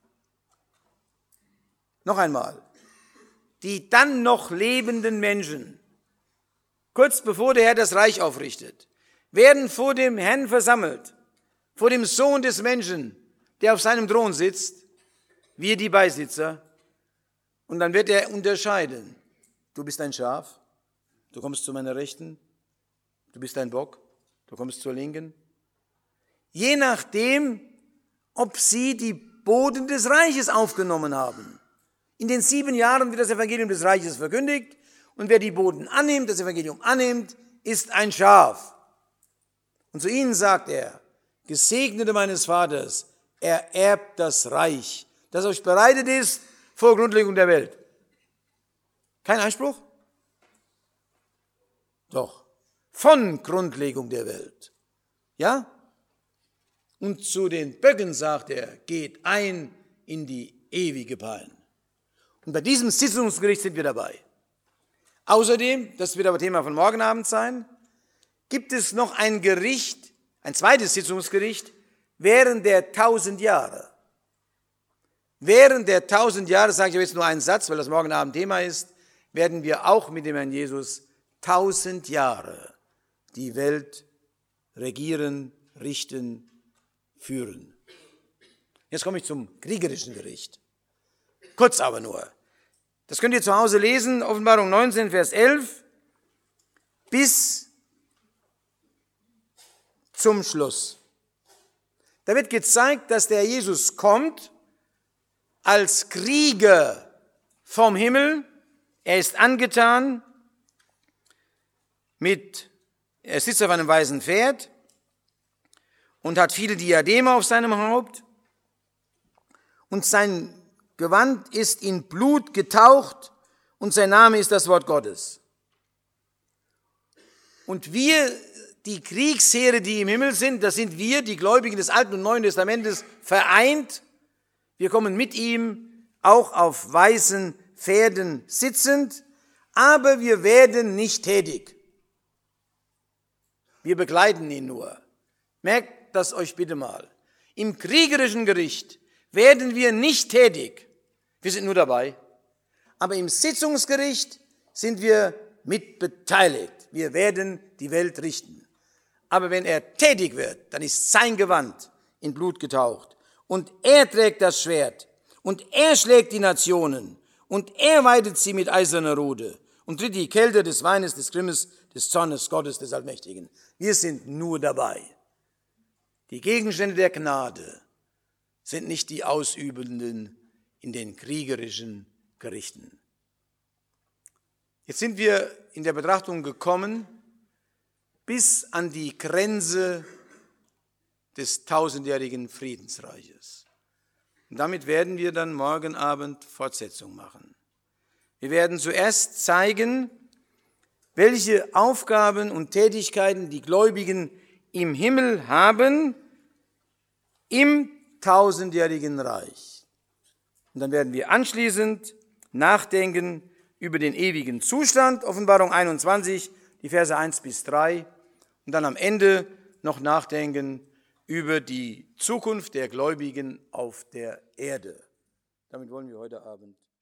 Noch einmal. Die dann noch lebenden Menschen, kurz bevor der Herr das Reich aufrichtet, werden vor dem Herrn versammelt, vor dem Sohn des Menschen, der auf seinem Thron sitzt, wir die Beisitzer, und dann wird er unterscheiden, du bist ein Schaf, du kommst zu meiner Rechten, du bist ein Bock, du kommst zur Linken. Je nachdem, ob sie die Boden des Reiches aufgenommen haben. In den 7 Jahren wird das Evangelium des Reiches verkündigt und wer die Boden annimmt, das Evangelium annimmt, ist ein Schaf. Und zu ihnen sagt er, Gesegnete meines Vaters, ererbt das Reich, das euch bereitet ist vor Grundlegung der Welt. Kein Einspruch? Doch, von Grundlegung der Welt. Ja? Und zu den Böcken sagt er, geht ein in die ewige Pein. Und bei diesem Sitzungsgericht sind wir dabei. Außerdem, das wird aber Thema von morgen Abend sein, gibt es noch ein Gericht, ein zweites Sitzungsgericht, während der 1000 Jahre. Während der 1000 Jahre, sage ich aber jetzt nur einen Satz, weil das morgen Abend Thema ist, werden wir auch mit dem Herrn Jesus 1000 Jahre die Welt regieren, richten, führen. Jetzt komme ich zum kriegerischen Gericht. Kurz aber nur. Das könnt ihr zu Hause lesen, Offenbarung 19, Vers 11, bis zum Schluss. Da wird gezeigt, dass der Jesus kommt als Krieger vom Himmel. Er ist angetan er sitzt auf einem weißen Pferd und hat viele Diademe auf seinem Haupt und sein Gewand ist in Blut getaucht und sein Name ist das Wort Gottes. Und wir, die Kriegsheere, die im Himmel sind, das sind wir, die Gläubigen des Alten und Neuen Testamentes, vereint. Wir kommen mit ihm auch auf weißen Pferden sitzend, aber wir werden nicht tätig. Wir begleiten ihn nur. Merkt das euch bitte mal. Im kriegerischen Gericht werden wir nicht tätig. Wir sind nur dabei. Aber im Sitzungsgericht sind wir mit beteiligt. Wir werden die Welt richten. Aber wenn er tätig wird, dann ist sein Gewand in Blut getaucht. Und er trägt das Schwert. Und er schlägt die Nationen. Und er weidet sie mit eiserner Rute. Und tritt die Kälte des Weines, des Grimmes, des Zornes Gottes, des Allmächtigen. Wir sind nur dabei. Die Gegenstände der Gnade sind nicht die Ausübenden in den kriegerischen Gerichten. Jetzt sind wir in der Betrachtung gekommen bis an die Grenze des 1000-jährigen Friedensreiches. Und damit werden wir dann morgen Abend Fortsetzung machen. Wir werden zuerst zeigen, welche Aufgaben und Tätigkeiten die Gläubigen im Himmel haben, im 1000-jährigen Reich. Und dann werden wir anschließend nachdenken über den ewigen Zustand, Offenbarung 21, die Verse 1 bis 3, und dann am Ende noch nachdenken über die Zukunft der Gläubigen auf der Erde. Damit wollen wir heute Abend